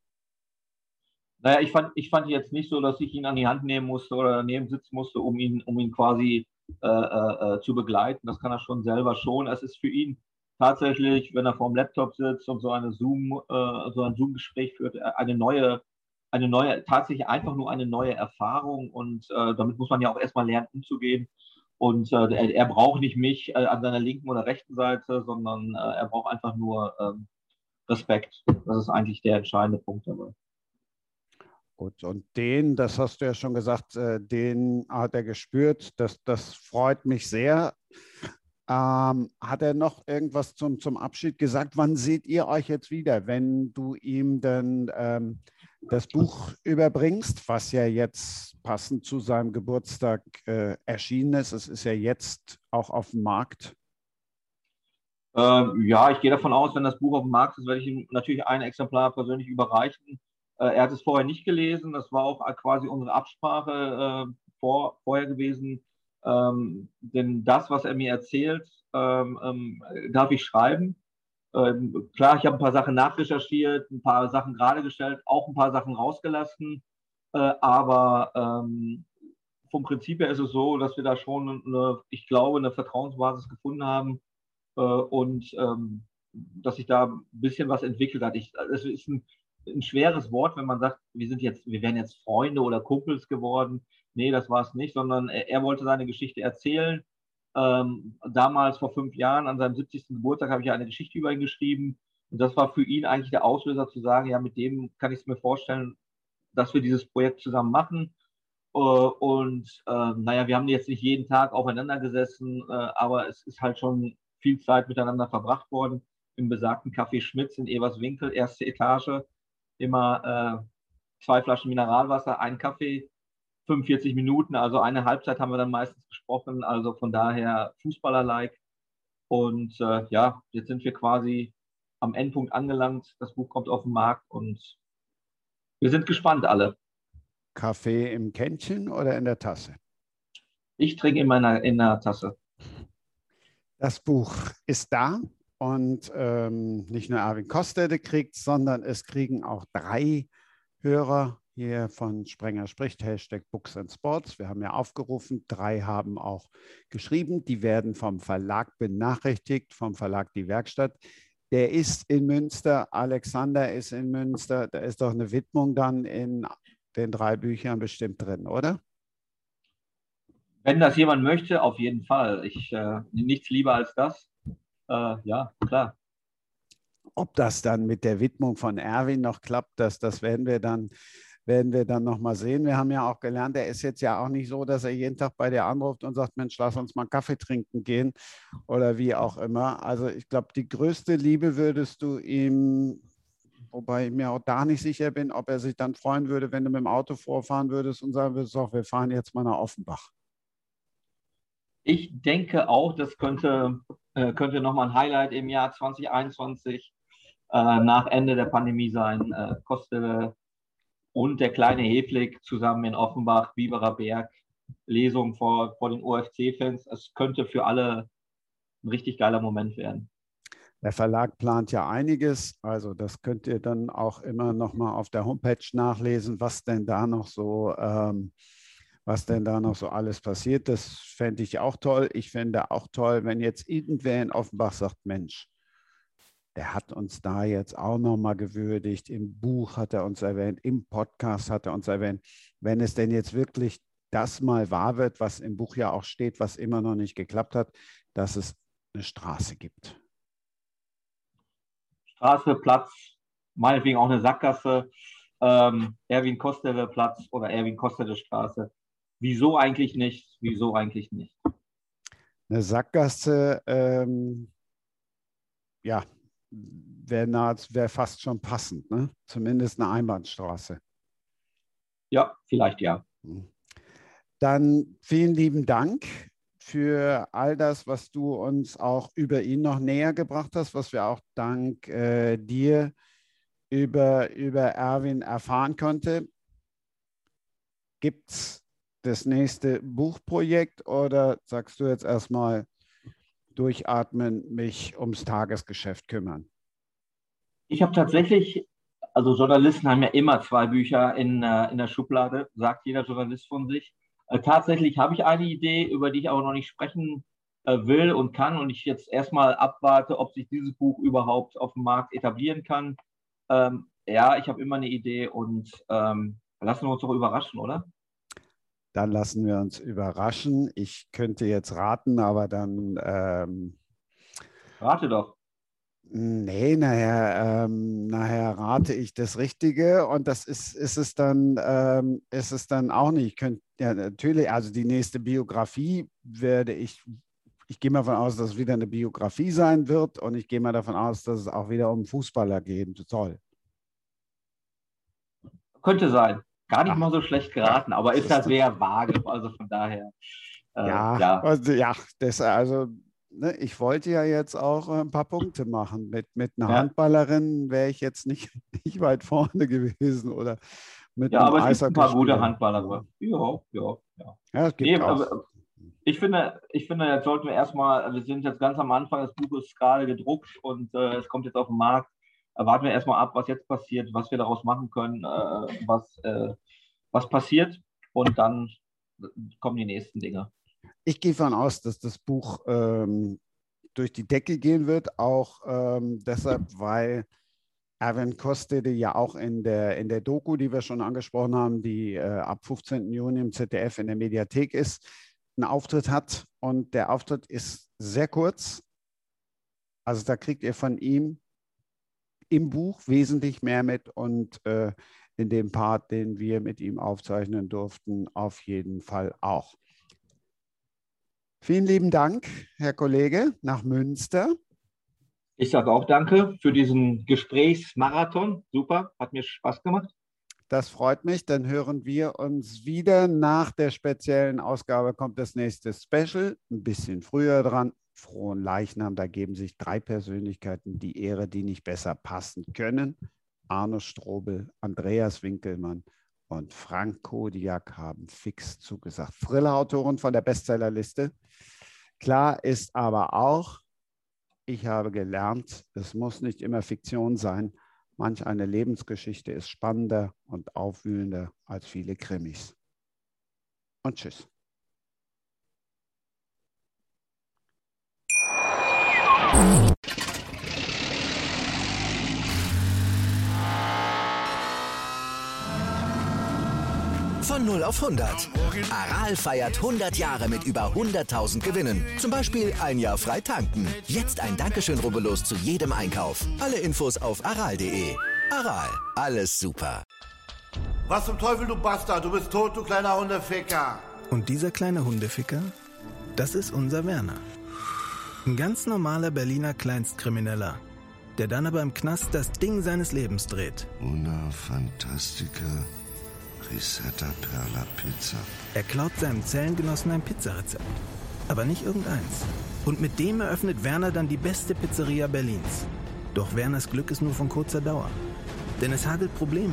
Naja, ich fand, ich fand jetzt nicht so, dass ich ihn an die Hand nehmen musste oder daneben sitzen musste, um ihn, um ihn quasi äh, äh, zu begleiten. Das kann er schon selber schon. Es ist für ihn tatsächlich, wenn er vor dem Laptop sitzt und so eine Zoom, äh, so ein Zoom-Gespräch führt, eine neue, eine neue, tatsächlich einfach nur eine neue Erfahrung und äh, damit muss man ja auch erstmal lernen, umzugehen. Und äh, er, er braucht nicht mich äh, an seiner linken oder rechten Seite, sondern äh, er braucht einfach nur äh, Respekt. Das ist eigentlich der entscheidende Punkt dabei. Gut, und den, das hast du ja schon gesagt, äh, den hat er gespürt. Das, das freut mich sehr. Ähm, hat er noch irgendwas zum, zum Abschied gesagt? Wann seht ihr euch jetzt wieder, wenn du ihm dann ähm, das Buch überbringst, was ja jetzt passend zu seinem Geburtstag äh, erschienen ist? Es ist ja jetzt auch auf dem Markt. Ähm, ja, ich gehe davon aus, wenn das Buch auf dem Markt ist, werde ich ihm natürlich ein Exemplar persönlich überreichen. Äh, er hat es vorher nicht gelesen. Das war auch quasi unsere Absprache äh, vor, vorher gewesen. Ähm, denn das, was er mir erzählt, ähm, ähm, darf ich schreiben. Ähm, klar, ich habe ein paar Sachen nachrecherchiert, ein paar Sachen gerade gestellt, auch ein paar Sachen rausgelassen. Äh, aber ähm, vom Prinzip her ist es so, dass wir da schon, eine, ich glaube, eine Vertrauensbasis gefunden haben äh, und ähm, dass sich da ein bisschen was entwickelt hat. Ich, es ist ein, ein schweres Wort, wenn man sagt, wir sind jetzt, wir wären jetzt Freunde oder Kumpels geworden. Nee, das war es nicht, sondern er, er wollte seine Geschichte erzählen. Ähm, damals vor fünf Jahren, an seinem siebzigsten Geburtstag, habe ich ja eine Geschichte über ihn geschrieben. Und das war für ihn eigentlich der Auslöser zu sagen, ja, mit dem kann ich es mir vorstellen, dass wir dieses Projekt zusammen machen. Äh, und äh, naja, wir haben jetzt nicht jeden Tag aufeinander gesessen, äh, aber es ist halt schon viel Zeit miteinander verbracht worden. Im besagten Café Schmitz in Everswinkel, erste Etage. Immer äh, zwei Flaschen Mineralwasser, ein Kaffee, fünfundvierzig Minuten, also eine Halbzeit haben wir dann meistens gesprochen, also von daher Fußballer-like. Und äh, ja, jetzt sind wir quasi am Endpunkt angelangt. Das Buch kommt auf den Markt und wir sind gespannt alle. Kaffee im Kännchen oder in der Tasse? Ich trinke in meiner in der Tasse. Das Buch ist da und ähm, nicht nur Erwin Kostede kriegt, sondern es kriegen auch drei Hörer hier von Sprenger spricht, Hashtag Books and Sports. Wir haben ja aufgerufen, drei haben auch geschrieben. Die werden vom Verlag benachrichtigt, vom Verlag Die Werkstatt. Der ist in Münster, Alexander ist in Münster. Da ist doch eine Widmung dann in den drei Büchern bestimmt drin, oder? Wenn das jemand möchte, auf jeden Fall. Ich äh, nichts lieber als das. Äh, ja, klar. Ob das dann mit der Widmung von Erwin noch klappt, das, das werden wir dann, werden wir dann noch mal sehen. Wir haben ja auch gelernt, er ist jetzt ja auch nicht so, dass er jeden Tag bei dir anruft und sagt, Mensch, lass uns mal einen Kaffee trinken gehen oder wie auch immer. Also ich glaube, die größte Liebe würdest du ihm, wobei ich mir auch da nicht sicher bin, ob er sich dann freuen würde, wenn du mit dem Auto vorfahren würdest und sagen würdest, doch, wir fahren jetzt mal nach Offenbach. Ich denke auch, das könnte, äh, könnte nochmal ein Highlight im Jahr zwanzig einundzwanzig äh, nach Ende der Pandemie sein. Äh, Kostede und der kleine Heflik zusammen in Offenbach, Biberer Berg, Lesung vor, vor den O F C-Fans. Es könnte für alle ein richtig geiler Moment werden. Der Verlag plant ja einiges, also das könnt ihr dann auch immer noch mal auf der Homepage nachlesen, was denn da noch so, ähm, was denn da noch so alles passiert. Das fände ich auch toll. Ich fände auch toll, wenn jetzt irgendwer in Offenbach sagt, Mensch, der hat uns da jetzt auch noch mal gewürdigt. Im Buch hat er uns erwähnt, im Podcast hat er uns erwähnt. Wenn es denn jetzt wirklich das mal wahr wird, was im Buch ja auch steht, was immer noch nicht geklappt hat, dass es eine Straße gibt. Straße, Platz, meinetwegen auch eine Sackgasse, ähm, Erwin Kostede Platz oder Erwin Kostede Straße. Wieso eigentlich nicht? Wieso eigentlich nicht? Eine Sackgasse, ähm, ja, wäre wär fast schon passend, ne? Zumindest eine Einbahnstraße. Ja, vielleicht ja. Dann vielen lieben Dank für all das, was du uns auch über ihn noch näher gebracht hast, was wir auch dank äh, dir über, über Erwin erfahren konnten. Gibt es das nächste Buchprojekt oder sagst du jetzt erstmal durchatmen, mich ums Tagesgeschäft kümmern? Ich habe tatsächlich, also Journalisten haben ja immer zwei Bücher in, äh, in der Schublade, sagt jeder Journalist von sich. Äh, tatsächlich habe ich eine Idee, über die ich aber noch nicht sprechen äh, will und kann und ich jetzt erstmal abwarte, ob sich dieses Buch überhaupt auf dem Markt etablieren kann. Ähm, ja, ich habe immer eine Idee und ähm, lassen wir uns doch überraschen, oder? Dann lassen wir uns überraschen. Ich könnte jetzt raten, aber dann... Ähm, Rate doch. Nee, nachher, ähm, nachher rate ich das Richtige und das ist, ist, es, dann, ähm, ist es dann auch nicht. Ich könnte, ja, natürlich, also die nächste Biografie werde ich, ich gehe mal davon aus, dass es wieder eine Biografie sein wird und ich gehe mal davon aus, dass es auch wieder um Fußballer gehen soll. Könnte sein. Gar nicht Ach, mal so schlecht geraten, aber ist ja sehr vage, also von daher. Äh, ja, ja. Also, ja das, also ne, ich wollte ja jetzt auch ein paar Punkte machen. Mit, mit einer Ja. Handballerin wäre ich jetzt nicht, nicht weit vorne gewesen oder mit Ja, einem aber es gibt ein paar gute Eishockeyspieler. Handballer. Ja, ja, ja. Ja, es gibt Nee, auch. aber ich finde, ich finde, jetzt sollten wir erstmal, wir sind jetzt ganz am Anfang, das Buch ist gerade gedruckt und äh, es kommt jetzt auf den Markt. Warten wir erstmal ab, was jetzt passiert, was wir daraus machen können, äh, was, äh, was passiert und dann kommen die nächsten Dinge. Ich gehe davon aus, dass das Buch ähm, durch die Decke gehen wird, auch ähm, deshalb, weil Erwin Kostede ja auch in der, in der Doku, die wir schon angesprochen haben, die äh, ab fünfzehnten Juni im Z D F in der Mediathek ist, einen Auftritt hat. Und der Auftritt ist sehr kurz. Also da kriegt ihr von ihm im Buch wesentlich mehr mit und äh, in dem Part, den wir mit ihm aufzeichnen durften, auf jeden Fall auch. Vielen lieben Dank, Herr Kollege, nach Münster. Ich sage auch danke für diesen Gesprächsmarathon. Super, hat mir Spaß gemacht. Das freut mich. Dann hören wir uns wieder. Nach der speziellen Ausgabe kommt das nächste Special, ein bisschen früher dran. Frohen Leichnam, da geben sich drei Persönlichkeiten die Ehre, die nicht besser passen können. Arno Strobel, Andreas Winkelmann und Frank Kodiak haben fix zugesagt. Thriller-Autoren von der Bestsellerliste. Klar ist aber auch, ich habe gelernt, es muss nicht immer Fiktion sein. Manch eine Lebensgeschichte ist spannender und aufwühlender als viele Krimis. Und tschüss. Von null auf hundert. Aral feiert hundert Jahre mit über hunderttausend Gewinnen. Zum Beispiel ein Jahr frei tanken. Jetzt ein Dankeschön, rubbellos zu jedem Einkauf. Alle Infos auf aral punkt de. Aral, alles super. Was zum Teufel, du Bastard? Du bist tot, du kleiner Hundeficker. Und dieser kleine Hundeficker, das ist unser Werner. Ein ganz normaler Berliner Kleinstkrimineller, der dann aber im Knast das Ding seines Lebens dreht. Una Fantastica Risetta Perla Pizza. Er klaut seinem Zellengenossen ein Pizzarezept, aber nicht irgendeins. Und mit dem eröffnet Werner dann die beste Pizzeria Berlins. Doch Werners Glück ist nur von kurzer Dauer, denn es hagelt Probleme.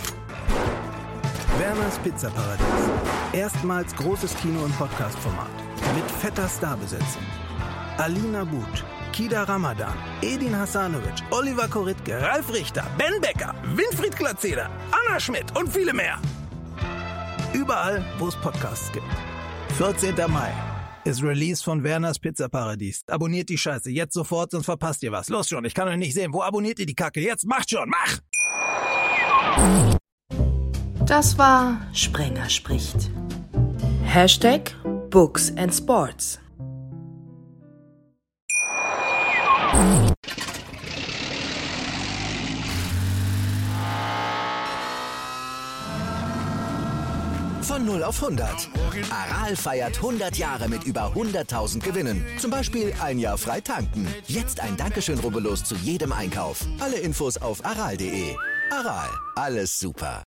Werners Pizzaparadies. Erstmals großes Kino- und Podcast-Format. Mit fetter Starbesetzung. Alina But, Kida Ramadan, Edin Hasanovic, Oliver Koritke, Ralf Richter, Ben Becker, Winfried Glatzeder, Anna Schmidt und viele mehr. Überall, wo es Podcasts gibt. vierzehnten Mai ist Release von Werners Pizzaparadies. Abonniert die Scheiße jetzt sofort, sonst verpasst ihr was. Los schon, ich kann euch nicht sehen. Wo abonniert ihr die Kacke? Jetzt macht schon, mach! Das war Sprenger spricht. Hashtag Books and Sports. Von null auf hundert. Aral feiert hundert Jahre mit über hunderttausend Gewinnen. Zum Beispiel ein Jahr frei tanken. Jetzt ein Dankeschön, rubbellos zu jedem Einkauf. Alle Infos auf aral punkt de. Aral, alles super.